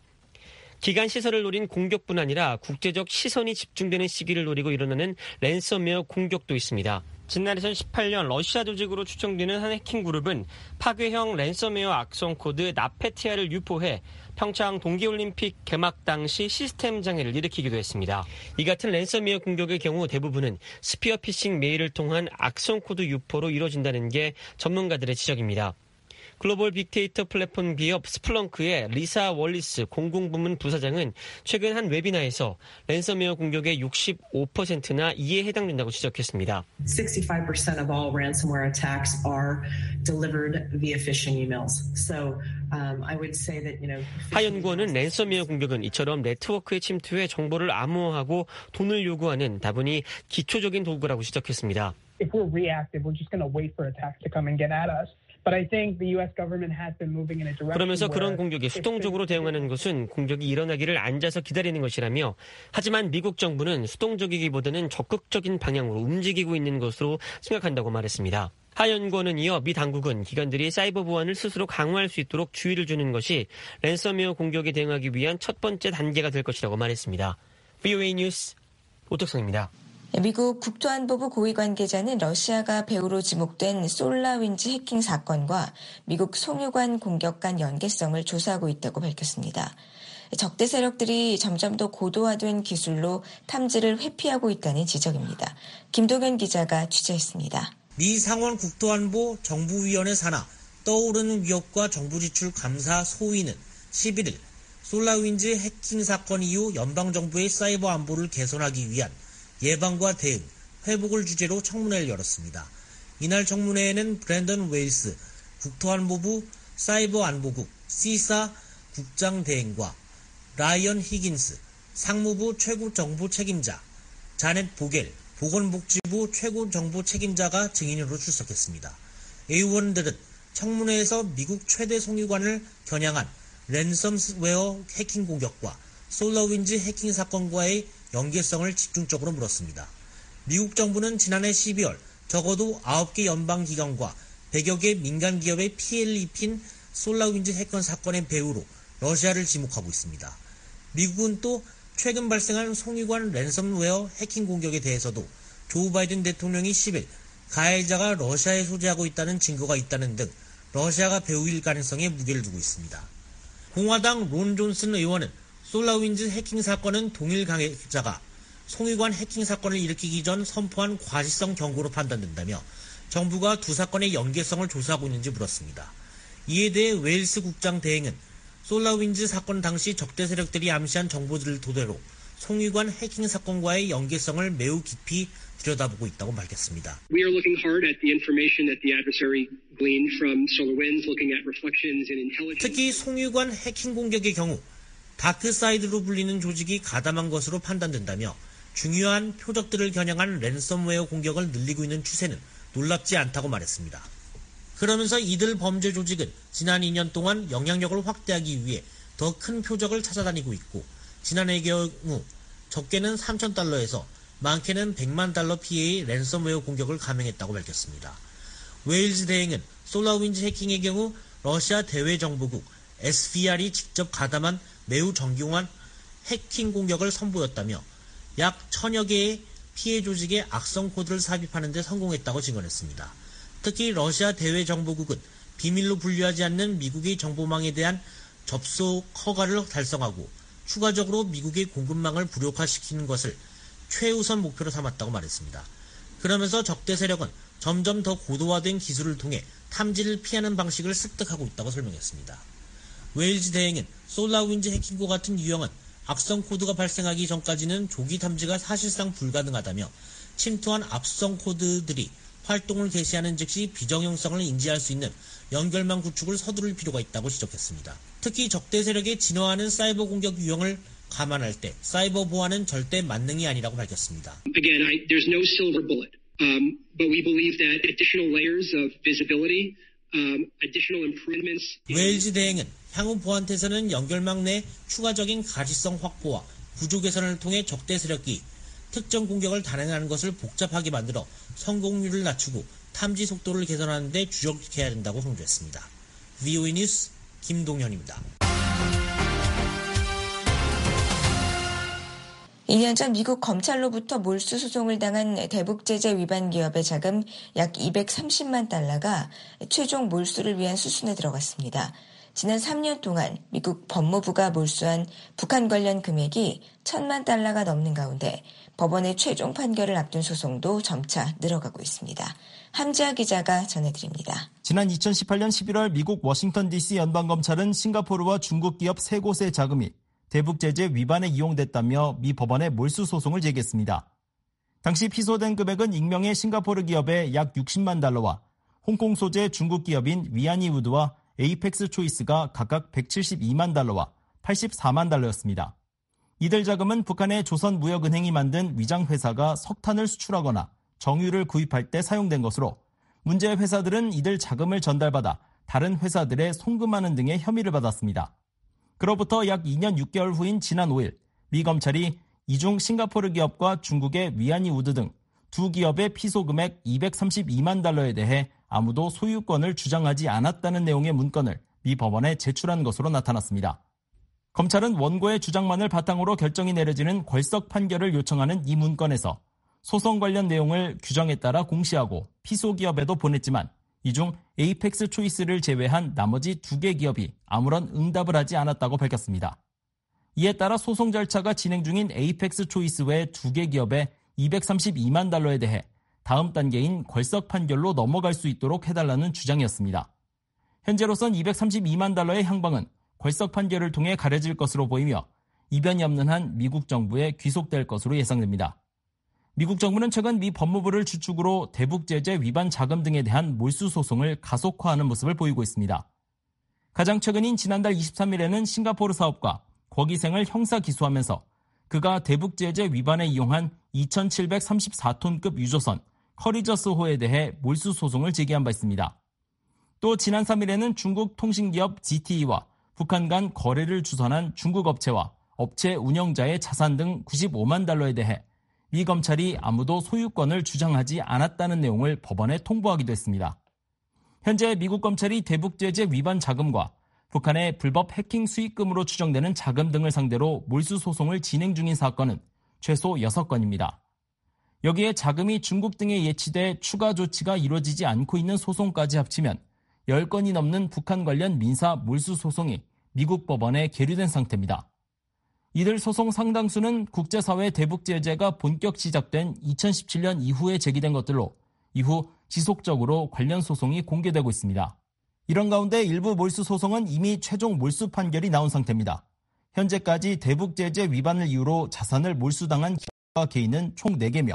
P: 기관 시설을 노린 공격뿐 아니라 국제적 시선이 집중되는 시기를 노리고 일어나는 랜섬웨어 공격도 있습니다. 지난 이천십팔 년 러시아 조직으로 추정되는 한 해킹 그룹은 파괴형 랜섬웨어 악성 코드 나페티아를 유포해 평창 동계올림픽 개막 당시 시스템 장애를 일으키기도 했습니다. 이 같은 랜섬웨어 공격의 경우 대부분은 스피어 피싱 메일을 통한 악성 코드 유포로 이뤄진다는 게 전문가들의 지적입니다. 글로벌 빅데이터 플랫폼 기업 스플렁크의 리사 월리스 공공부문 부사장은 최근 한 웨비나에서 랜섬웨어 공격의 육십오 퍼센트나 이에 해당된다고 지적했습니다.
T: sixty-five percent of all ransomware attacks are delivered via phishing emails. So um, I would say that, you know,
P: 하 연구원은 랜섬웨어 공격은 이처럼 네트워크에 침투해 정보를 암호화하고 돈을 요구하는 다분히 기초적인 도구라고 지적했습니다.
S: If we're reactive, we're just going to wait for attacks to come and get at us. But I think the U S government has been moving in a direction.
P: 그러면서 그런 공격에 수동적으로 대응하는 것은 공격이 일어나기를 앉아서 기다리는 것이라며, 하지만 미국 정부는 수동적이기보다는 적극적인 방향으로 움직이고 있는 것으로 생각한다고 말했습니다. 하 연구원은 이어 미 당국은 기관들이 사이버 보안을 스스로 강화할 수 있도록 주의를 주는 것이 랜섬웨어 공격에 대응하기 위한 첫 번째 단계가 될 것이라고 말했습니다. 브이오에이 뉴스 오덕성입니다.
C: 미국 국토안보부 고위 관계자는 러시아가 배후로 지목된 솔라윈즈 해킹 사건과 미국 송유관 공격 간 연계성을 조사하고 있다고 밝혔습니다. 적대 세력들이 점점 더 고도화된 기술로 탐지를 회피하고 있다는 지적입니다. 김동현 기자가 취재했습니다.
U: 미 상원 국토안보 정부위원회 산하 떠오르는 위협과 정부 지출 감사 소위는 십일 일 솔라윈즈 해킹 사건 이후 연방정부의 사이버 안보를 개선하기 위한 예방과 대응, 회복을 주제로 청문회를 열었습니다. 이날 청문회에는 브랜던 웨일스 국토안보부 사이버안보국 시사 국장 대행과 라이언 히긴스 상무부 최고 정보 책임자, 자넷 보겔 보건복지부 최고 정보 책임자가 증인으로 출석했습니다. 의원들은 청문회에서 미국 최대 송유관을 겨냥한 랜섬웨어 해킹 공격과 솔라윈즈 해킹 사건과의 연계성을 집중적으로 물었습니다. 미국 정부는 지난해 십이월 적어도 아홉 개 연방기관과 백여 개 민간기업에 피해를 입힌 솔라윈즈 해킹 사건의 배후로 러시아를 지목하고 있습니다. 미국은 또 최근 발생한 송유관 랜섬웨어 해킹 공격에 대해서도 조 바이든 대통령이 십 일 가해자가 러시아에 소재하고 있다는 증거가 있다는 등 러시아가 배후일 가능성에 무게를 두고 있습니다. 공화당 론 존슨 의원은 솔라윈즈 해킹 사건은 동일 가해자가 송유관 해킹 사건을 일으키기 전 선포한 과시성 경고로 판단된다며 정부가 두 사건의 연계성을 조사하고 있는지 물었습니다. 이에 대해 웨일스 국장 대행은 솔라윈즈 사건 당시 적대 세력들이 암시한 정보들을 토대로 송유관 해킹 사건과의 연계성을 매우 깊이 들여다보고 있다고 밝혔습니다.
V: We are looking hard at the information that the adversary gleaned from SolarWinds, looking at reflections in intelligence.
U: 특히 송유관 해킹 공격의 경우 다크사이드로 불리는 조직이 가담한 것으로 판단된다며 중요한 표적들을 겨냥한 랜섬웨어 공격을 늘리고 있는 추세는 놀랍지 않다고 말했습니다. 그러면서 이들 범죄 조직은 지난 이 년 동안 영향력을 확대하기 위해 더 큰 표적을 찾아다니고 있고, 지난해의 경우 적게는 삼천 달러에서 많게는 백만 달러 피해의 랜섬웨어 공격을 감행했다고 밝혔습니다. 웨일즈 대행은 솔라윈즈 해킹의 경우 러시아 대외정보국 에스비알이 직접 가담한 매우 정교한 해킹 공격을 선보였다며 약 천여 개의 피해 조직의 악성 코드를 삽입하는 데 성공했다고 증언했습니다. 특히 러시아 대외정보국은 비밀로 분류하지 않는 미국의 정보망에 대한 접속 허가를 달성하고 추가적으로 미국의 공급망을 불력화시키는 것을 최우선 목표로 삼았다고 말했습니다. 그러면서 적대 세력은 점점 더 고도화된 기술을 통해 탐지를 피하는 방식을 습득하고 있다고 설명했습니다. 웨일즈 대행은 솔라윈즈 해킹과 같은 유형은 악성 코드가 발생하기 전까지는 조기 탐지가 사실상 불가능하다며 침투한 악성 코드들이 활동을 개시하는 즉시 비정형성을 인지할 수 있는 연결망 구축을 서두를 필요가 있다고 지적했습니다. 특히 적대 세력의 진화하는 사이버 공격 유형을 감안할 때 사이버 보안은 절대 만능이 아니라고 밝혔습니다.
V: Again, I, there's no silver bullet, um, but we believe that additional layers of visibility um, additional improvements.
U: 웨일즈 대행은 향후 보안태세는 연결망 내 추가적인 가시성 확보와 구조 개선을 통해 적대 세력이 특정 공격을 단행하는 것을 복잡하게 만들어 성공률을 낮추고 탐지 속도를 개선하는 데 주력해야 된다고 강조했습니다. 브이오에이 뉴스 김동현입니다.
C: 이 년 전 미국 검찰로부터 몰수 소송을 당한 대북 제재 위반 기업의 자금 약 이백삼십만 달러가 최종 몰수를 위한 수순에 들어갔습니다. 지난 삼 년 동안 미국 법무부가 몰수한 북한 관련 금액이 천만 달러가 넘는 가운데 법원의 최종 판결을 앞둔 소송도 점차 늘어가고 있습니다. 함지아 기자가 전해드립니다.
A: 지난 이천십팔 년 십일월 미국 워싱턴 디씨 연방검찰은 싱가포르와 중국 기업 세 곳의 자금이 대북 제재 위반에 이용됐다며 미 법원에 몰수 소송을 제기했습니다. 당시 피소된 금액은 익명의 싱가포르 기업의 약 육십만 달러와 홍콩 소재 중국 기업인 위안이 우드와 에이펙스 초이스가 각각 백칠십이만 달러와 팔십사만 달러였습니다. 이들 자금은 북한의 조선무역은행이 만든 위장회사가 석탄을 수출하거나 정유를 구입할 때 사용된 것으로 문제 회사들은 이들 자금을 전달받아 다른 회사들에 송금하는 등의 혐의를 받았습니다. 그로부터 약 이 년 육 개월 후인 지난 오 일 미 검찰이 이중 싱가포르 기업과 중국의 위안이 우드 등 두 기업의 피소 금액 이백삼십이만 달러에 대해 아무도 소유권을 주장하지 않았다는 내용의 문건을 미 법원에 제출한 것으로 나타났습니다. 검찰은 원고의 주장만을 바탕으로 결정이 내려지는 궐석 판결을 요청하는 이 문건에서 소송 관련 내용을 규정에 따라 공시하고 피소 기업에도 보냈지만 이 중 에이펙스 초이스를 제외한 나머지 두 개 기업이 아무런 응답을 하지 않았다고 밝혔습니다. 이에 따라 소송 절차가 진행 중인 에이펙스 초이스 외 두 개 기업의 이백삼십이만 달러에 대해 다음 단계인 궐석 판결로 넘어갈 수 있도록 해달라는 주장이었습니다. 현재로선 이백삼십이만 달러의 향방은 궐석 판결을 통해 가려질 것으로 보이며 이변이 없는 한 미국 정부에 귀속될 것으로 예상됩니다. 미국 정부는 최근 미 법무부를 주축으로 대북 제재 위반 자금 등에 대한 몰수 소송을 가속화하는 모습을 보이고 있습니다. 가장 최근인 지난달 이십삼 일에는 싱가포르 사업가 곽이생을 형사 기소하면서 그가 대북 제재 위반에 이용한 이천칠백삼십사 톤급 유조선 커리저스호에 대해 몰수 소송을 제기한 바 있습니다. 또 지난 삼 일에는 중국 통신기업 지티이와 북한 간 거래를 주선한 중국 업체와 업체 운영자의 자산 등 구십오만 달러에 대해 미 검찰이 아무도 소유권을 주장하지 않았다는 내용을 법원에 통보하기도 했습니다. 현재 미국 검찰이 대북 제재 위반 자금과 북한의 불법 해킹 수익금으로 추정되는 자금 등을 상대로 몰수 소송을 진행 중인 사건은 최소 여섯 건입니다. 여기에 자금이 중국 등에 예치돼 추가 조치가 이루어지지 않고 있는 소송까지 합치면 열 건이 넘는 북한 관련 민사 몰수 소송이 미국 법원에 계류된 상태입니다. 이들 소송 상당수는 국제사회 대북 제재가 본격 시작된 이천십칠 년 이후에 제기된 것들로 이후 지속적으로 관련 소송이 공개되고 있습니다. 이런 가운데 일부 몰수 소송은 이미 최종 몰수 판결이 나온 상태입니다. 현재까지 대북 제재 위반을 이유로 자산을 몰수당한 기업과 개인은 총 네 개며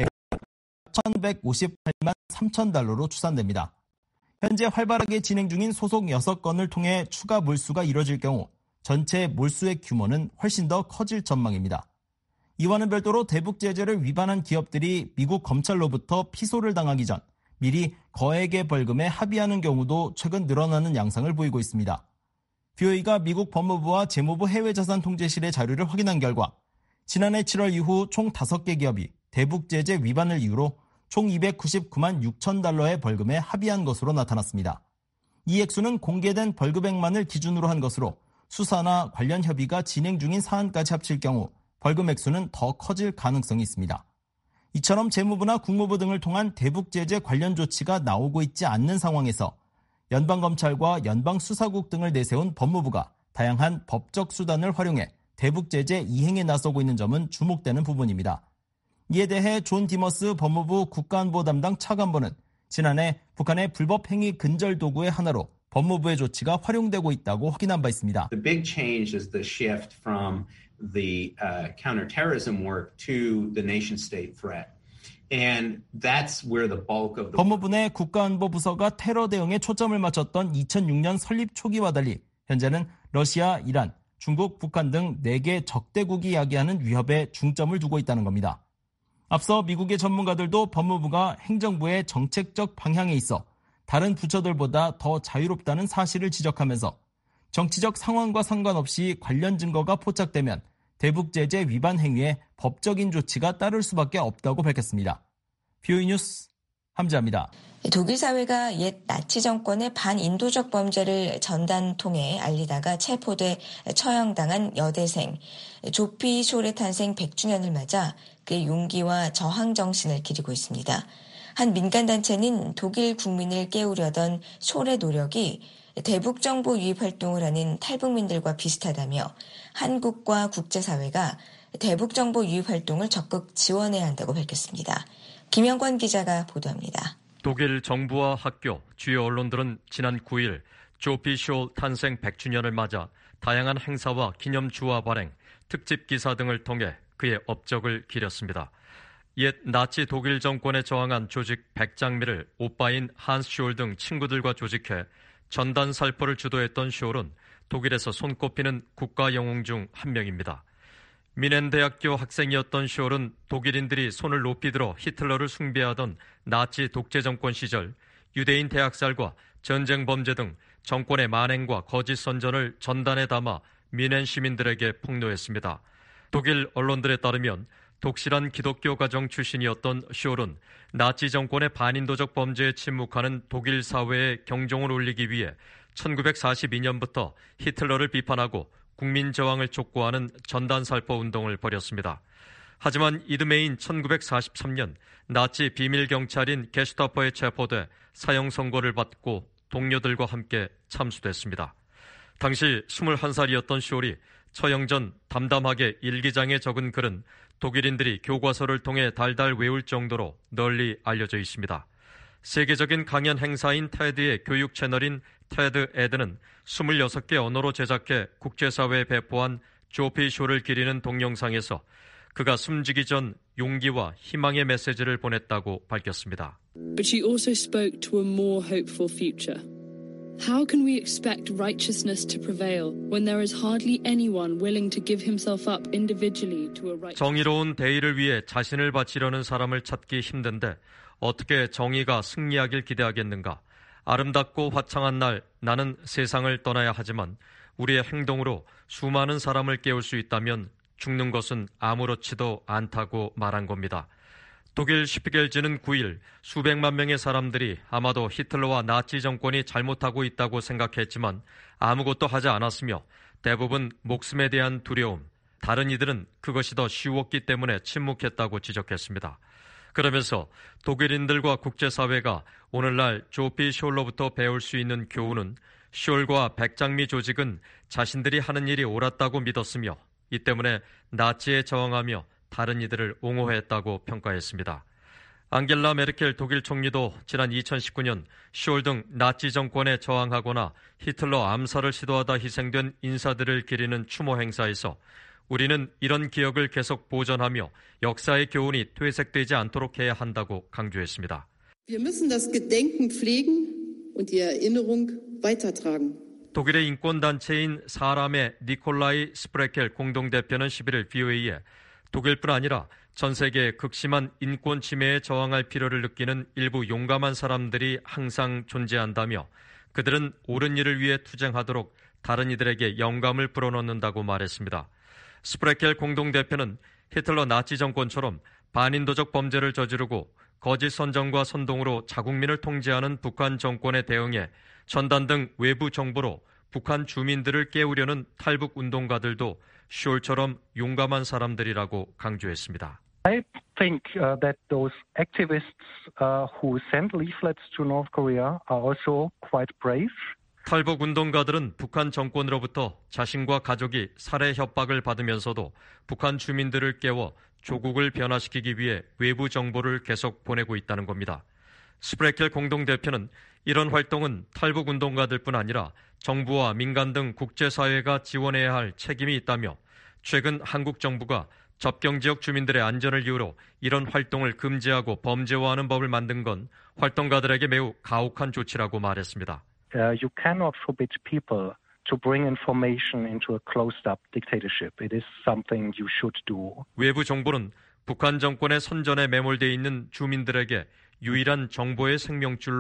A: 천백오십팔만 삼천 달러로 추산됩니다. 현재 활발하게 진행 중인 소송 여섯 건을 통해 추가 몰수가 이뤄질 경우 전체 몰수의 규모는 훨씬 더 커질 전망입니다. 이와는 별도로 대북 제재를 위반한 기업들이 미국 검찰로부터 피소를 당하기 전 미리 거액의 벌금에 합의하는 경우도 최근 늘어나는 양상을 보이고 있습니다. 브이오에이가 미국 법무부와 재무부 해외자산통제실의 자료를 확인한 결과 지난해 칠월 이후 총 다섯 개 기업이 대북 제재 위반을 이유로 총 이백구십구만 육천 달러의 벌금에 합의한 것으로 나타났습니다. 이 액수는 공개된 벌금액만을 기준으로 한 것으로 수사나 관련 협의가 진행 중인 사안까지 합칠 경우 벌금 액수는 더 커질 가능성이 있습니다. 이처럼 재무부나 국무부 등을 통한 대북 제재 관련 조치가 나오고 있지 않는 상황에서 연방검찰과 연방수사국 등을 내세운 법무부가 다양한 법적 수단을 활용해 대북 제재 이행에 나서고 있는 점은 주목되는 부분입니다. 이에 대해 존 디머스 법무부 국가안보 담당 차관보는 지난해 북한의 불법 행위 근절 도구의 하나로 법무부의 조치가 활용되고 있다고 확인한 바 있습니다.
B: The big change is the shift from the uh, counterterrorism work to the nation-state threat. And that's where the bulk of the
A: 법무부 내 국가안보부서가 테러 대응에 초점을 맞췄던 이천육 년 설립 초기와 달리 현재는 러시아, 이란, 중국, 북한 등 네 개 적대국이 야기하는 위협에 중점을 두고 있다는 겁니다. 앞서 미국의 전문가들도 법무부가 행정부의 정책적 방향에 있어 다른 부처들보다 더 자유롭다는 사실을 지적하면서 정치적 상황과 상관없이 관련 증거가 포착되면 대북 제재 위반 행위에 법적인 조치가 따를 수밖에 없다고 밝혔습니다. 비오이 뉴스 함지아입니다.
C: 독일 사회가 옛 나치 정권의 반인도적 범죄를 전단 통해 알리다가 체포돼 처형당한 여대생 조피 숄의 탄생 백 주년을 맞아 그의 용기와 저항 정신을 기리고 있습니다. 한 민간단체는 독일 국민을 깨우려던 숄의 노력이 대북정보 유입 활동을 하는 탈북민들과 비슷하다며 한국과 국제사회가 대북정보 유입 활동을 적극 지원해야 한다고 밝혔습니다. 김영권 기자가 보도합니다.
D: 독일 정부와 학교, 주요 언론들은 지난 구 일 조피 숄 탄생 백 주년을 맞아 다양한 행사와 기념주화 발행, 특집 기사 등을 통해 그의 업적을 기렸습니다. 옛 나치 독일 정권에 저항한 조직 백장미를 오빠인 한스 숄 등 친구들과 조직해 전단 살포를 주도했던 숄은 독일에서 손꼽히는 국가 영웅 중 한 명입니다. 미넨대학교 학생이었던 숄은 독일인들이 손을 높이 들어 히틀러를 숭배하던 나치 독재 정권 시절 유대인 대학살과 전쟁 범죄 등 정권의 만행과 거짓 선전을 전단에 담아 미넨 시민들에게 폭로했습니다. 독일 언론들에 따르면 독실한 기독교 가정 출신이었던 숄은 나치 정권의 반인도적 범죄에 침묵하는 독일 사회에 경종을 울리기 위해 천구백사십이 년부터 히틀러를 비판하고 국민 저항을 촉구하는 전단 살포 운동을 벌였습니다. 하지만 이듬해인 천구백사십삼 년 나치 비밀 경찰인 게슈타포에 체포돼 사형 선고를 받고 동료들과 함께 참수됐습니다. 당시 스물한 살이었던 숄이 처형 전 담담하게 일기장에 적은 글은 독일인들이 교과서를 통해 달달 외울 정도로 널리 알려져 있습니다. 세계적인 강연 행사인 테드의 교육 채널인 테드 에드는 스물여섯 개 언어로 제작해 국제사회에 배포한 조피 숄을 기리는 동영상에서 그가 숨지기 전 용기와 희망의 메시지를 보냈다고 밝혔습니다.
F: But she also spoke to a more hopeful future. How can we expect righteousness to prevail when there is hardly anyone willing to give himself up individually to a righteous...
D: 정의로운 대의를 위해 자신을 바치려는 사람을 찾기 힘든데 어떻게 정의가 승리하길 기대하겠는가? 아름답고 화창한 날 나는 세상을 떠나야 하지만 우리의 행동으로 수많은 사람을 깨울 수 있다면 죽는 것은 아무렇지도 않다고 말한 겁니다. 독일 슈피겔지는 구 일 수백만 명의 사람들이 아마도 히틀러와 나치 정권이 잘못하고 있다고 생각했지만 아무것도 하지 않았으며 대부분 목숨에 대한 두려움, 다른 이들은 그것이 더 쉬웠기 때문에 침묵했다고 지적했습니다. 그러면서 독일인들과 국제사회가 오늘날 조피 숄로부터 배울 수 있는 교훈은 숄과 백장미 조직은 자신들이 하는 일이 옳았다고 믿었으며 이 때문에 나치에 저항하며 다른 이들을 옹호했다고 평가했습니다. 앙겔라 메르켈 독일 총리도 지난 이천십구 년 숄 등 나치 정권에 저항하거나 히틀러 암살을 시도하다 희생된 인사들을 기리는 추모 행사에서 우리는 이런 기억을 계속 보존하며 역사의 교훈이 퇴색되지 않도록 해야 한다고 강조했습니다.
W: Wir müssen das Gedenken pflegen und die Erinnerung weitertragen.
D: 독일의 인권단체인 사람의 니콜라이 스프레켈 공동대표는 십일 일 비오에이에 독일뿐 아니라 전 세계의 극심한 인권 침해에 저항할 필요를 느끼는 일부 용감한 사람들이 항상 존재한다며 그들은 옳은 일을 위해 투쟁하도록 다른 이들에게 영감을 불어넣는다고 말했습니다. 스프레켈 공동대표는 히틀러 나치 정권처럼 반인도적 범죄를 저지르고 거짓 선전과 선동으로 자국민을 통제하는 북한 정권에 대응해 전단 등 외부 정보로 북한 주민들을 깨우려는 탈북 운동가들도 숄처럼 용감한 사람들이라고 강조했습니다.
X: I think uh, that those activists uh, who send leaflets to North Korea are also quite brave.
D: 탈북 운동가들은 북한 정권으로부터 자신과 가족이 살해 협박을 받으면서도 북한 주민들을 깨워 조국을 변화시키기 위해 외부 정보를 계속 보내고 있다는 겁니다. 스프레켈 공동대표는 이런 활동은 탈북 운동가들뿐 아니라 정부와 민간 등 국제사회가 지원해야 할 책임이 있다며 최근 한국 정부가 접경지역 주민들의 안전을 이유로 이런 활동을 금지하고 범죄화하는 법을 만든 건 활동가들에게 매우 가혹한 조치라고 말했습니다.
X: Uh, you cannot forbid people to bring information into a closed-up dictatorship. It is something you should do.
D: 외부 정보는 북한 정권의 선전에 매몰되어 있는 주민들에게 유일한 정보의 생명줄로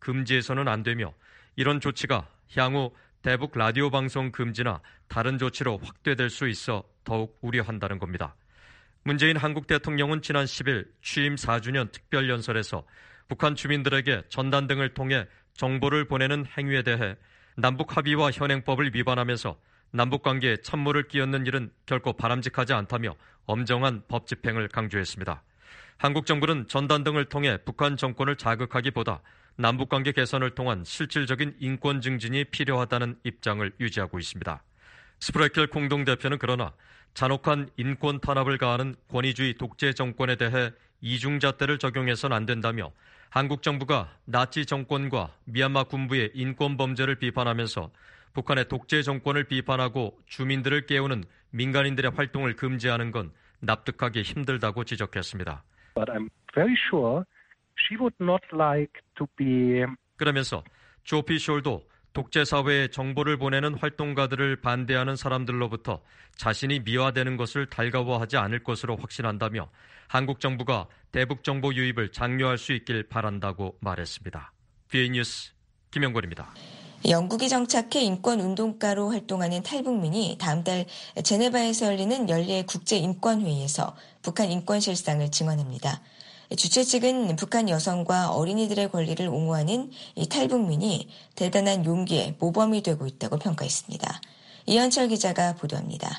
D: 금지해서는 안 되며 이런 조치가 향후 대북 라디오 방송 금지나 다른 조치로 확대될 수 있어 더욱 우려한다는 겁니다. 문재인 한국 대통령은 지난 십일 취임 사 주년 특별연설에서 북한 주민들에게 전단 등을 통해 정보를 보내는 행위에 대해 남북 합의와 현행법을 위반하면서 남북관계에 찬물을 끼얹는 일은 결코 바람직하지 않다며 엄정한 법 집행을 강조했습니다. 한국 정부는 전단 등을 통해 북한 정권을 자극하기보다 남북관계 개선을 통한 실질적인 인권 증진이 필요하다는 입장을 유지하고 있습니다. 스프레켈 공동대표는 그러나 잔혹한 인권 탄압을 가하는 권위주의 독재 정권에 대해 이중잣대를 적용해서는 안 된다며 한국 정부가 나치 정권과 미얀마 군부의 인권 범죄를 비판하면서 북한의 독재 정권을 비판하고 주민들을 깨우는 민간인들의 활동을 금지하는 건 납득하기 힘들다고 지적했습니다.
X: But I'm very sure she would not like to be...
D: 그러면서 조피 숄도 독재 사회에 정보를 보내는 활동가들을 반대하는 사람들로부터 자신이 미화되는 것을 달가워하지 않을 것으로 확신한다며 한국 정부가 대북 정보 유입을 장려할 수 있길 바란다고 말했습니다. 비에이 뉴스 김영권입니다.
C: 영국이 정착해 인권운동가로 활동하는 탈북민이 다음 달 제네바에서 열리는 연례 국제인권회의에서 북한 인권 실상을 증언합니다. 주최 측은 북한 여성과 어린이들의 권리를 옹호하는 이 탈북민이 대단한 용기의 모범이 되고 있다고 평가했습니다. 이현철 기자가 보도합니다.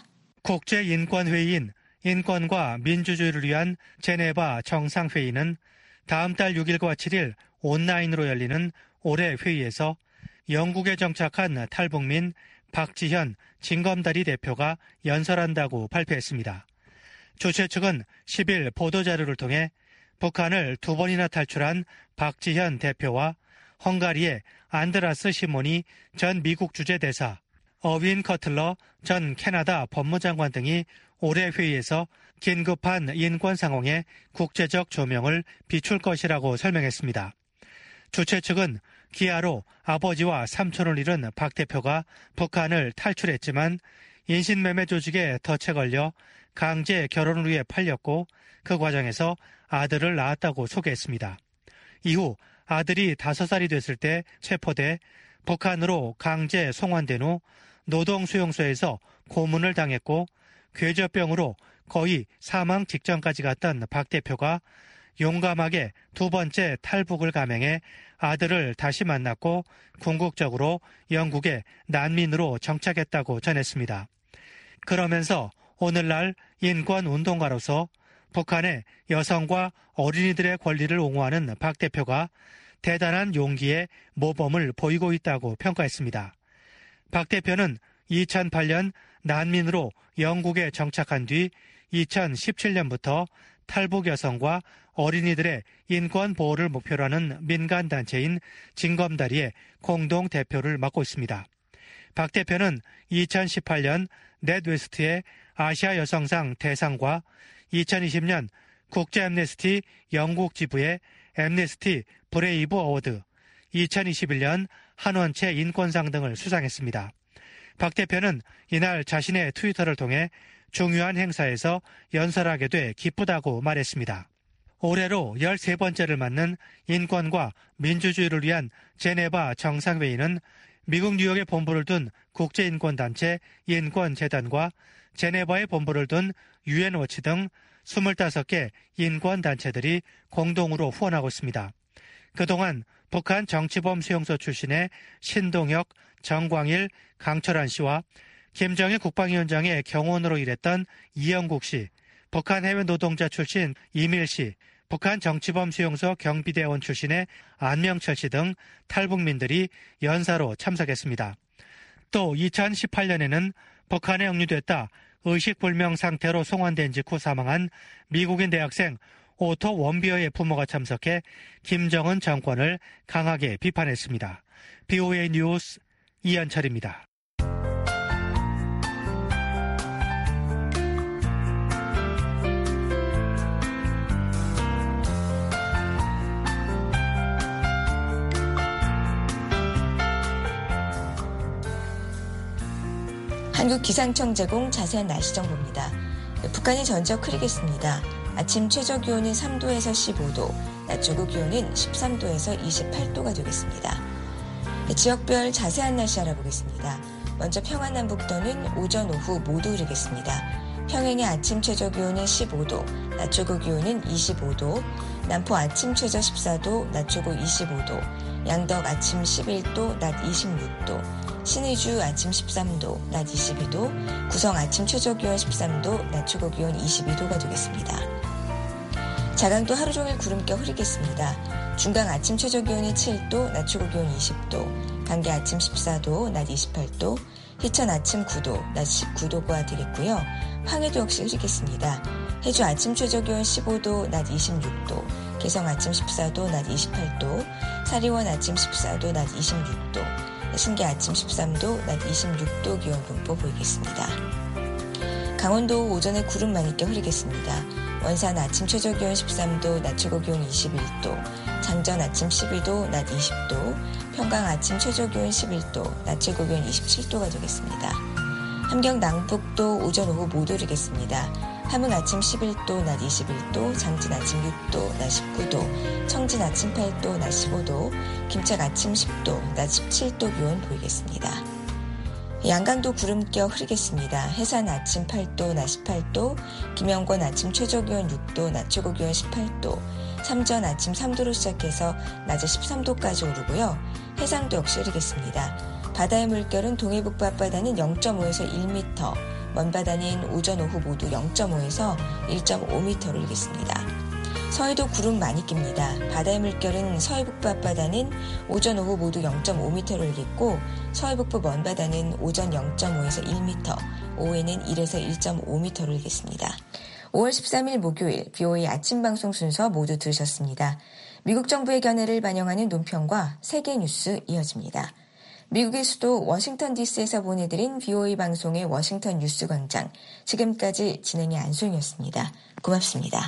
E: 국제인권회의인 인권과 민주주의를 위한 제네바 정상회의는 다음 달 육 일과 칠 일 온라인으로 열리는 올해 회의에서 영국에 정착한 탈북민 박지현 진검다리 대표가 연설한다고 발표했습니다. 주최 측은 십 일 보도자료를 통해 북한을 두 번이나 탈출한 박지현 대표와 헝가리의 안드라스 시모니 전 미국 주재대사, 어윈 커틀러 전 캐나다 법무장관 등이 올해 회의에서 긴급한 인권 상황에 국제적 조명을 비출 것이라고 설명했습니다. 주최 측은 기아로 아버지와 삼촌을 잃은 박 대표가 북한을 탈출했지만 인신매매 조직에 덫에 걸려 강제 결혼을 위해 팔렸고 그 과정에서 아들을 낳았다고 소개했습니다. 이후 아들이 다섯 살이 됐을 때 체포돼 북한으로 강제 송환된 후 노동수용소에서 고문을 당했고 궤저병으로 거의 사망 직전까지 갔던 박 대표가 용감하게 두 번째 탈북을 감행해 아들을 다시 만났고 궁극적으로 영국에 난민으로 정착했다고 전했습니다. 그러면서 오늘날 인권운동가로서 북한의 여성과 어린이들의 권리를 옹호하는 박 대표가 대단한 용기의 모범을 보이고 있다고 평가했습니다. 박 대표는 이천팔 년 난민으로 영국에 정착한 뒤 이천십칠 년부터 탈북 여성과 어린이들의 인권 보호를 단체로 하는 민간단체인 진검다리의 공동대표를 맡고 있습니다. 박 대표는 이천십팔 년 넷웨스트의 아시아 여성상 대상과 이천이십 년 국제 앰네스티 영국 지부의 앰네스티 브레이브 어워드, 이천이십일 년 한원채 인권상 등을 수상했습니다. 박 대표는 이날 자신의 트위터를 통해 중요한 행사에서 연설하게 돼 기쁘다고 말했습니다. 올해로 열세 번째를 맞는 인권과 민주주의를 위한 제네바 정상회의는 미국 뉴욕에 본부를 둔 국제인권단체 인권재단과 제네바에 본부를 둔 유엔워치 등 스물다섯 개 인권단체들이 공동으로 후원하고 있습니다. 그동안 북한 정치범 수용소 출신의 신동혁, 정광일, 강철한 씨와 김정일 국방위원장의 경호원으로 일했던 이영국 씨, 북한 해외 노동자 출신 이밀 씨, 북한 정치범 수용소 경비대원 출신의 안명철 씨 등 탈북민들이 연사로 참석했습니다. 또 이천십팔 년에는 북한에 억류됐다 의식불명 상태로 송환된 직후 사망한 미국인 대학생 오토 원비어의 부모가 참석해 김정은 정권을 강하게 비판했습니다. 비오에이 뉴스 이현철입니다.
C: 한국기상청 제공 자세한 날씨 정보입니다. 북한이 전적 흐리겠습니다. 아침 최저 기온은 삼 도에서 십오 도, 낮 최고 기온은 십삼 도에서 이십팔 도가 되겠습니다. 지역별 자세한 날씨 알아보겠습니다. 먼저 평안 남북도는 오전 오후 모두 흐리겠습니다. 평행의 아침 최저 기온은 십오 도, 낮 최고 기온은 이십오 도, 남포 아침 최저 십사 도, 낮 최고 이십오 도, 양덕 아침 십일 도, 낮 이십육 도, 신의주 아침 십삼 도, 낮 이십이 도, 구성 아침 최저 기온 십삼 도, 낮 최고 기온 이십이 도가 되겠습니다. 자강도 하루 종일 구름겨 흐리겠습니다. 중강 아침 최저 기온이 칠 도, 낮 최고 기온 이십 도, 강계 아침 십사 도, 낮 이십팔 도, 희천 아침 구 도, 낮 십구 도가 되겠고요. 황해도 역시 흐리겠습니다. 해주 아침 최저 기온 십오 도, 낮 이십육 도, 개성 아침 십사 도, 낮 이십팔 도, 사리원 아침 십사 도, 낮 이십육 도, 신계 아침 십삼 도, 낮 이십육 도 기온 분포 보이겠습니다. 강원도 오전에 구름 많이 껴 흐리겠습니다. 원산 아침 최저 기온 십삼 도, 낮 최고 기온 이십일 도, 장전 아침 십이 도, 낮 이십 도, 평강 아침 최저 기온 십일 도, 낮 최고 기온 이십칠 도가 되겠습니다. 함경 남북도 오전 오후 모두 흐리겠습니다. 함흥 아침 십일 도, 낮 이십일 도, 장진 아침 육 도, 낮 십구 도, 청진 아침 팔 도, 낮 십오 도, 김책 아침 십 도, 낮 십칠 도 기온 보이겠습니다. 양강도 구름 껴 흐리겠습니다. 해산 아침 팔 도, 낮 십팔 도, 김영권 아침 최저 기온 육 도, 낮 최고 기온 십팔 도, 삼전 아침 삼 도로 시작해서 낮에 십삼 도까지 오르고요. 해상도 역시 흐리겠습니다. 바다의 물결은 동해북부 앞바다는 영 점 오에서 일 미터, 먼바다는 오전 오후 모두 영 점 오에서 일 점 오 미터로 일겠습니다. 서해도 구름 많이 낍니다. 바다의 물결은 서해북부 앞바다는 오전 오후 모두 영 점 오 미터로 일겠고 서해북부 먼바다는 오전 영 점 오에서 일 미터, 오후에는 일에서 일 점 오 미터로 일겠습니다. 오월 십삼일 목요일 브이오에이 아침 방송 순서 모두 들으셨습니다. 미국 정부의 견해를 반영하는 논평과 세계 뉴스 이어집니다. 미국의 수도 워싱턴 디씨에서 보내드린 브이오에이 방송의 워싱턴 뉴스 광장. 지금까지 진행의 안소영이었습니다. 고맙습니다.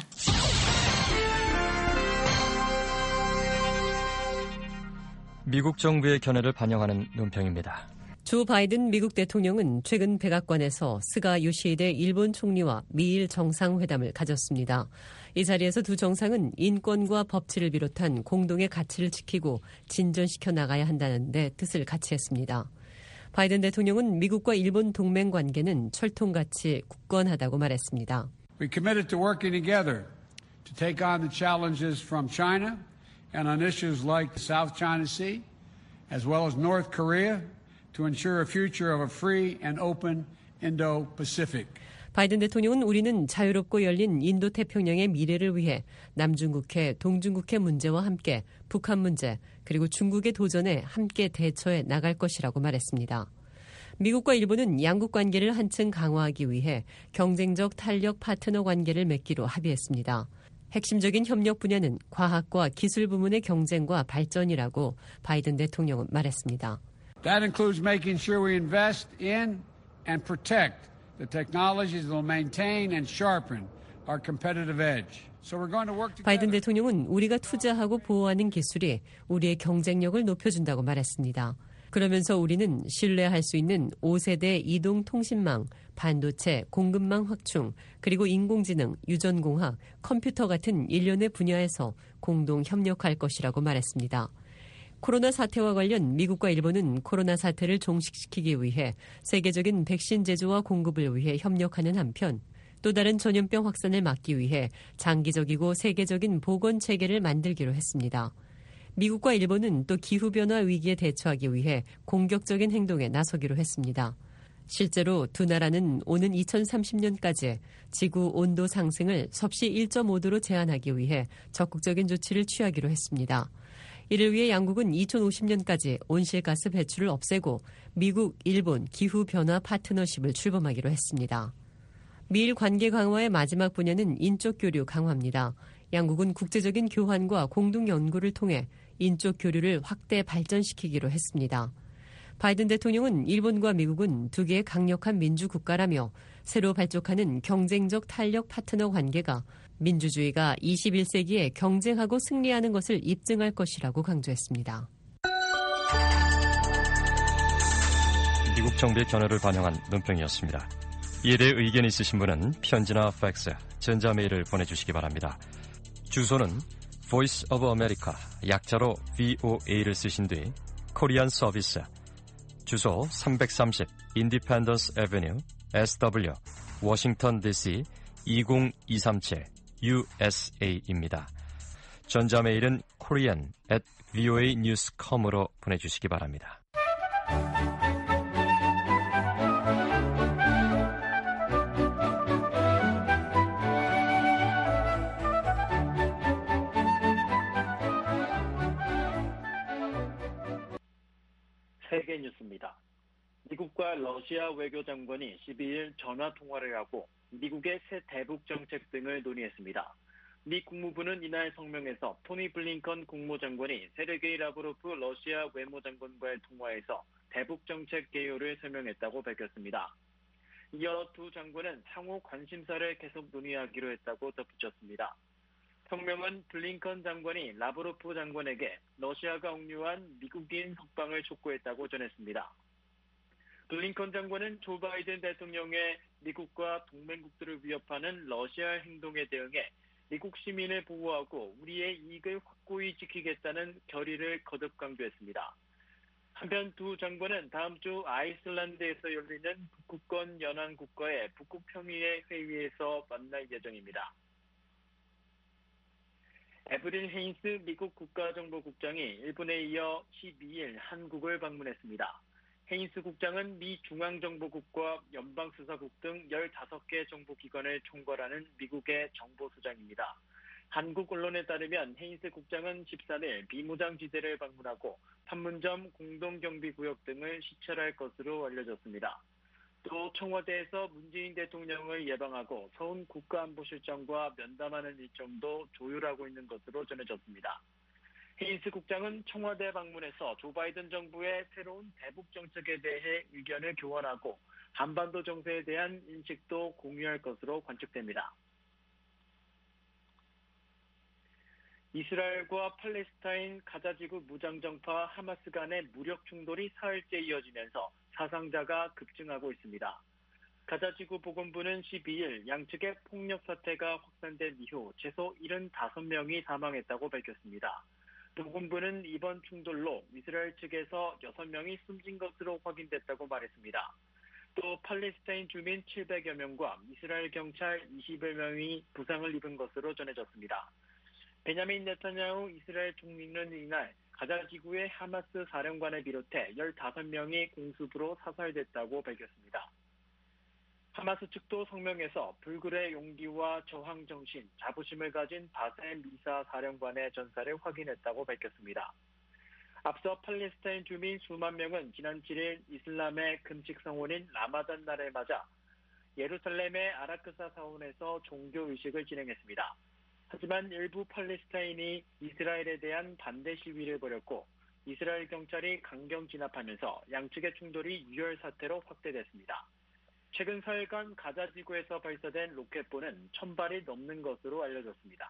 D: 미국 정부의 견해를 반영하는 논평입니다.
G: 조 바이든 미국 대통령은 최근 백악관에서 스가 요시히데 일본 총리와 미일 정상회담을 가졌습니다. 이 자리에서 두 정상은 인권과 법치를 비롯한 공동의 가치를 지키고 진전시켜 나가야 한다는 데 뜻을 같이 했습니다. 바이든 대통령은 미국과 일본 동맹 관계는 철통같이 굳건하다고 말했습니다.
Q: We committed to working together to take on the challenges from China and on issues like the South China Sea, as well as North Korea, to ensure a future of a free and open Indo-Pacific.
G: 바이든 대통령은 우리는 자유롭고 열린 인도태평양의 미래를 위해 남중국해, 동중국해 문제와 함께 북한 문제 그리고 중국의 도전에 함께 대처해 나갈 것이라고 말했습니다. 미국과 일본은 양국 관계를 한층 강화하기 위해 경쟁적 탄력 파트너 관계를 맺기로 합의했습니다. 핵심적인 협력 분야는 과학과 기술 부문의 경쟁과 발전이라고 바이든 대통령은 말했습니다.
Q: That includes making sure we invest in and protect the technologies that will maintain and sharpen our competitive edge. So we're going to work together.
G: 바이든 대통령은 우리가 투자하고 보호하는 기술이 우리의 경쟁력을 높여준다고 말했습니다. 그러면서 우리는 신뢰할 수 있는 오 세대 이동통신망, 반도체, 공급망 확충, 그리고 인공지능, 유전공학, 컴퓨터 같은 일련의 분야에서 공동 협력할 것이라고 말했습니다. 코로나 사태와 관련 미국과 일본은 코로나 사태를 종식시키기 위해 세계적인 백신 제조와 공급을 위해 협력하는 한편 또 다른 전염병 확산을 막기 위해 장기적이고 세계적인 보건 체계를 만들기로 했습니다. 미국과 일본은 또 기후변화 위기에 대처하기 위해 공격적인 행동에 나서기로 했습니다. 실제로 두 나라는 오는 이천삼십 년까지 지구 온도 상승을 섭씨 일 점 오 도로 제한하기 위해 적극적인 조치를 취하기로 했습니다. 이를 위해 양국은 이천오십 년까지 온실가스 배출을 없애고 미국, 일본 기후변화 파트너십을 출범하기로 했습니다. 미일 관계 강화의 마지막 분야는 인적 교류 강화입니다. 양국은 국제적인 교환과 공동 연구를 통해 인적 교류를 확대 발전시키기로 했습니다. 바이든 대통령은 일본과 미국은 두 개의 강력한 민주국가라며 새로 발족하는 경쟁적 탄력 파트너 관계가 민주주의가 이십일 세기에 경쟁하고 승리하는 것을 입증할 것이라고 강조했습니다.
D: 미국 정부의 견해를 반영한 논평이었습니다. 이에 대해 의견 있으신 분은 편지나 팩스, 전자메일을 보내주시기 바랍니다. 주소는 Voice of America, 약자로 브이오에이를 쓰신 뒤 코리안 서비스, 주소 삼백삼십 Independence Avenue, 에스더블유, 워싱턴 디씨 이공이삼칠 유에스에이입니다. 전자메일은 korean at voanews dot com으로 보내주시기 바랍니다.
H: 세계 뉴스입니다. 미국과 러시아 외교장관이 십이일 전화통화를 하고 미국의 새 대북 정책 등을 논의했습니다. 미 국무부는 이날 성명에서 토니 블링컨 국무장관이 세르게이 라브로프 러시아 외무장관과의 통화에서 대북 정책 개요를 설명했다고 밝혔습니다. 이어 두 장관은 상호 관심사를 계속 논의하기로 했다고 덧붙였습니다. 성명은 블링컨 장관이 라브로프 장관에게 러시아가 억류한 미국인 석방을 촉구했다고 전했습니다. 블링컨 장관은 조 바이든 대통령의 미국과 동맹국들을 위협하는 러시아 행동에 대응해 미국 시민을 보호하고 우리의 이익을 확고히 지키겠다는 결의를 거듭 강조했습니다. 한편 두 장관은 다음 주 아이슬란드에서 열리는 북극권 연안국가의 북극평의회 회의에서 만날 예정입니다. 에브릴 헤인스 미국 국가정보국장이 일본에 이어 십이일 한국을 방문했습니다. 헤인스 국장은 미 중앙정보국과 연방수사국 등 열다섯 개 정보기관을 총괄하는 미국의 정보수장입니다. 한국 언론에 따르면 헤인스 국장은 십삼일 비무장지대를 방문하고 판문점 공동경비구역 등을 시찰할 것으로 알려졌습니다. 또 청와대에서 문재인 대통령을 예방하고 서훈 국가안보실장과 면담하는 일정도 조율하고 있는 것으로 전해졌습니다. 헤인스 국장은 청와대 방문에서 조 바이든 정부의 새로운 대북 정책에 대해 의견을 교환하고 한반도 정세에 대한 인식도 공유할 것으로 관측됩니다. 이스라엘과 팔레스타인 가자지구 무장정파 하마스 간의 무력 충돌이 사흘째 이어지면서 사상자가 급증하고 있습니다. 가자지구 보건부는 십이일 양측의 폭력 사태가 확산된 이후 최소 칠십오 명이 사망했다고 밝혔습니다. 보건부는 이번 충돌로 이스라엘 측에서 여섯 명이 숨진 것으로 확인됐다고 말했습니다. 또 팔레스타인 주민 칠백여 명과 이스라엘 경찰 이십여 명이 부상을 입은 것으로 전해졌습니다. 베냐민 네타냐후 이스라엘 총리는 이날 가자지구의 하마스 사령관을 비롯해 열다섯 명이 공습으로 사살됐다고 밝혔습니다. 하마스 측도 성명에서 불굴의 용기와 저항 정신, 자부심을 가진 바셈 미사 사령관의 전사를 확인했다고 밝혔습니다. 앞서 팔레스타인 주민 수만 명은 지난 칠일 이슬람의 금식 성원인 라마단 날을 맞아 예루살렘의 아라크사 사원에서 종교 의식을 진행했습니다. 하지만 일부 팔레스타인이 이스라엘에 대한 반대 시위를 벌였고 이스라엘 경찰이 강경 진압하면서 양측의 충돌이 유혈 사태로 확대됐습니다. 최근 사흘간 가자지구에서 발사된 로켓포는 천 발이 넘는 것으로 알려졌습니다.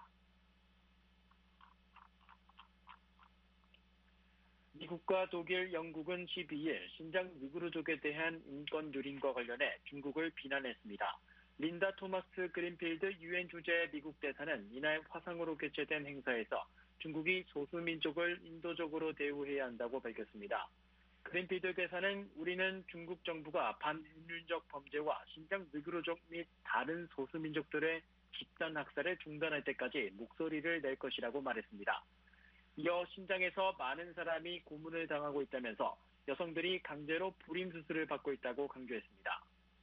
H: 미국과 독일, 영국은 십이일 신장 위구르족에 대한 인권 유린과 관련해 중국을 비난했습니다. 린다 토마스 그린필드 유엔 주재 미국 대사는 이날 화상으로 개최된 행사에서 중국이 소수민족을 인도적으로 대우해야 한다고 밝혔습니다. 그린필드 대사는 우리는 중국 정부가 반인륜적 범죄와 신장 위구르족 및 다른 소수민족들의 집단 학살을 중단할 때까지 목소리를 낼 것이라고 말했습니다. 이어 신장에서 많은 사람이 고문을 당하고 있다면서 여성들이 강제로 불임 수술을 받고 있다고 강조했습니다.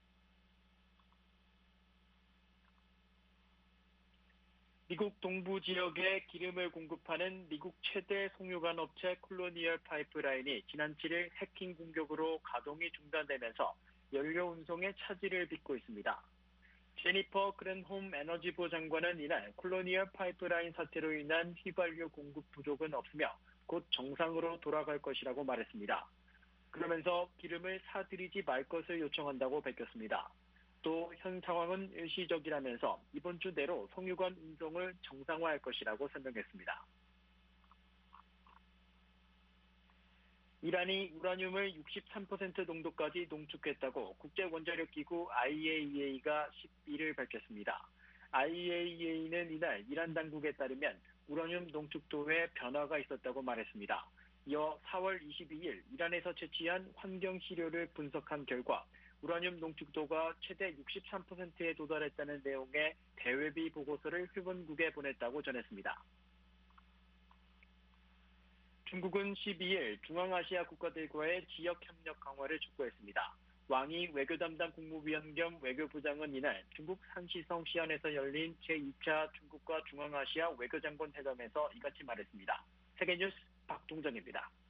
H: 미국 동부 지역에 기름을 공급하는 미국 최대 송유관 업체 콜로니얼 파이프라인이 지난 칠일 해킹 공격으로 가동이 중단되면서 연료 운송에 차질을 빚고 있습니다. 제니퍼 그랜홈 에너지부 장관은 이날 콜로니얼 파이프라인 사태로 인한 휘발유 공급 부족은 없으며 곧 정상으로 돌아갈 것이라고 말했습니다. 그러면서 기름을 사들이지 말 것을 요청한다고 밝혔습니다. 또 현 상황은 일시적이라면서 이번 주 내로 송유관 운송을 정상화할 것이라고 설명했습니다. 이란이 우라늄을 육십삼 퍼센트 농도까지 농축했다고 국제원자력기구 아이에이이에이가 십일일 밝혔습니다. 아이에이이에이는 이날 이란 당국에 따르면 우라늄 농축도에 변화가 있었다고 말했습니다. 이어 사월 이십이일 이란에서 채취한 환경 시료를 분석한 결과 우라늄 농축도가 최대 육십삼 퍼센트에 도달했다는 내용의 대외비 보고서를 회원국에 보냈다고 전했습니다. 중국은 십이일 중앙아시아 국가들과의 지역협력 강화를 촉구했습니다. 왕이 외교 담당 국무위원 겸 외교부장은 이날 중국 산시성 시안에서 열린 제이 차 중국과 중앙아시아 외교장관 회담에서 이같이 말했습니다. 세계뉴스 박동정입니다.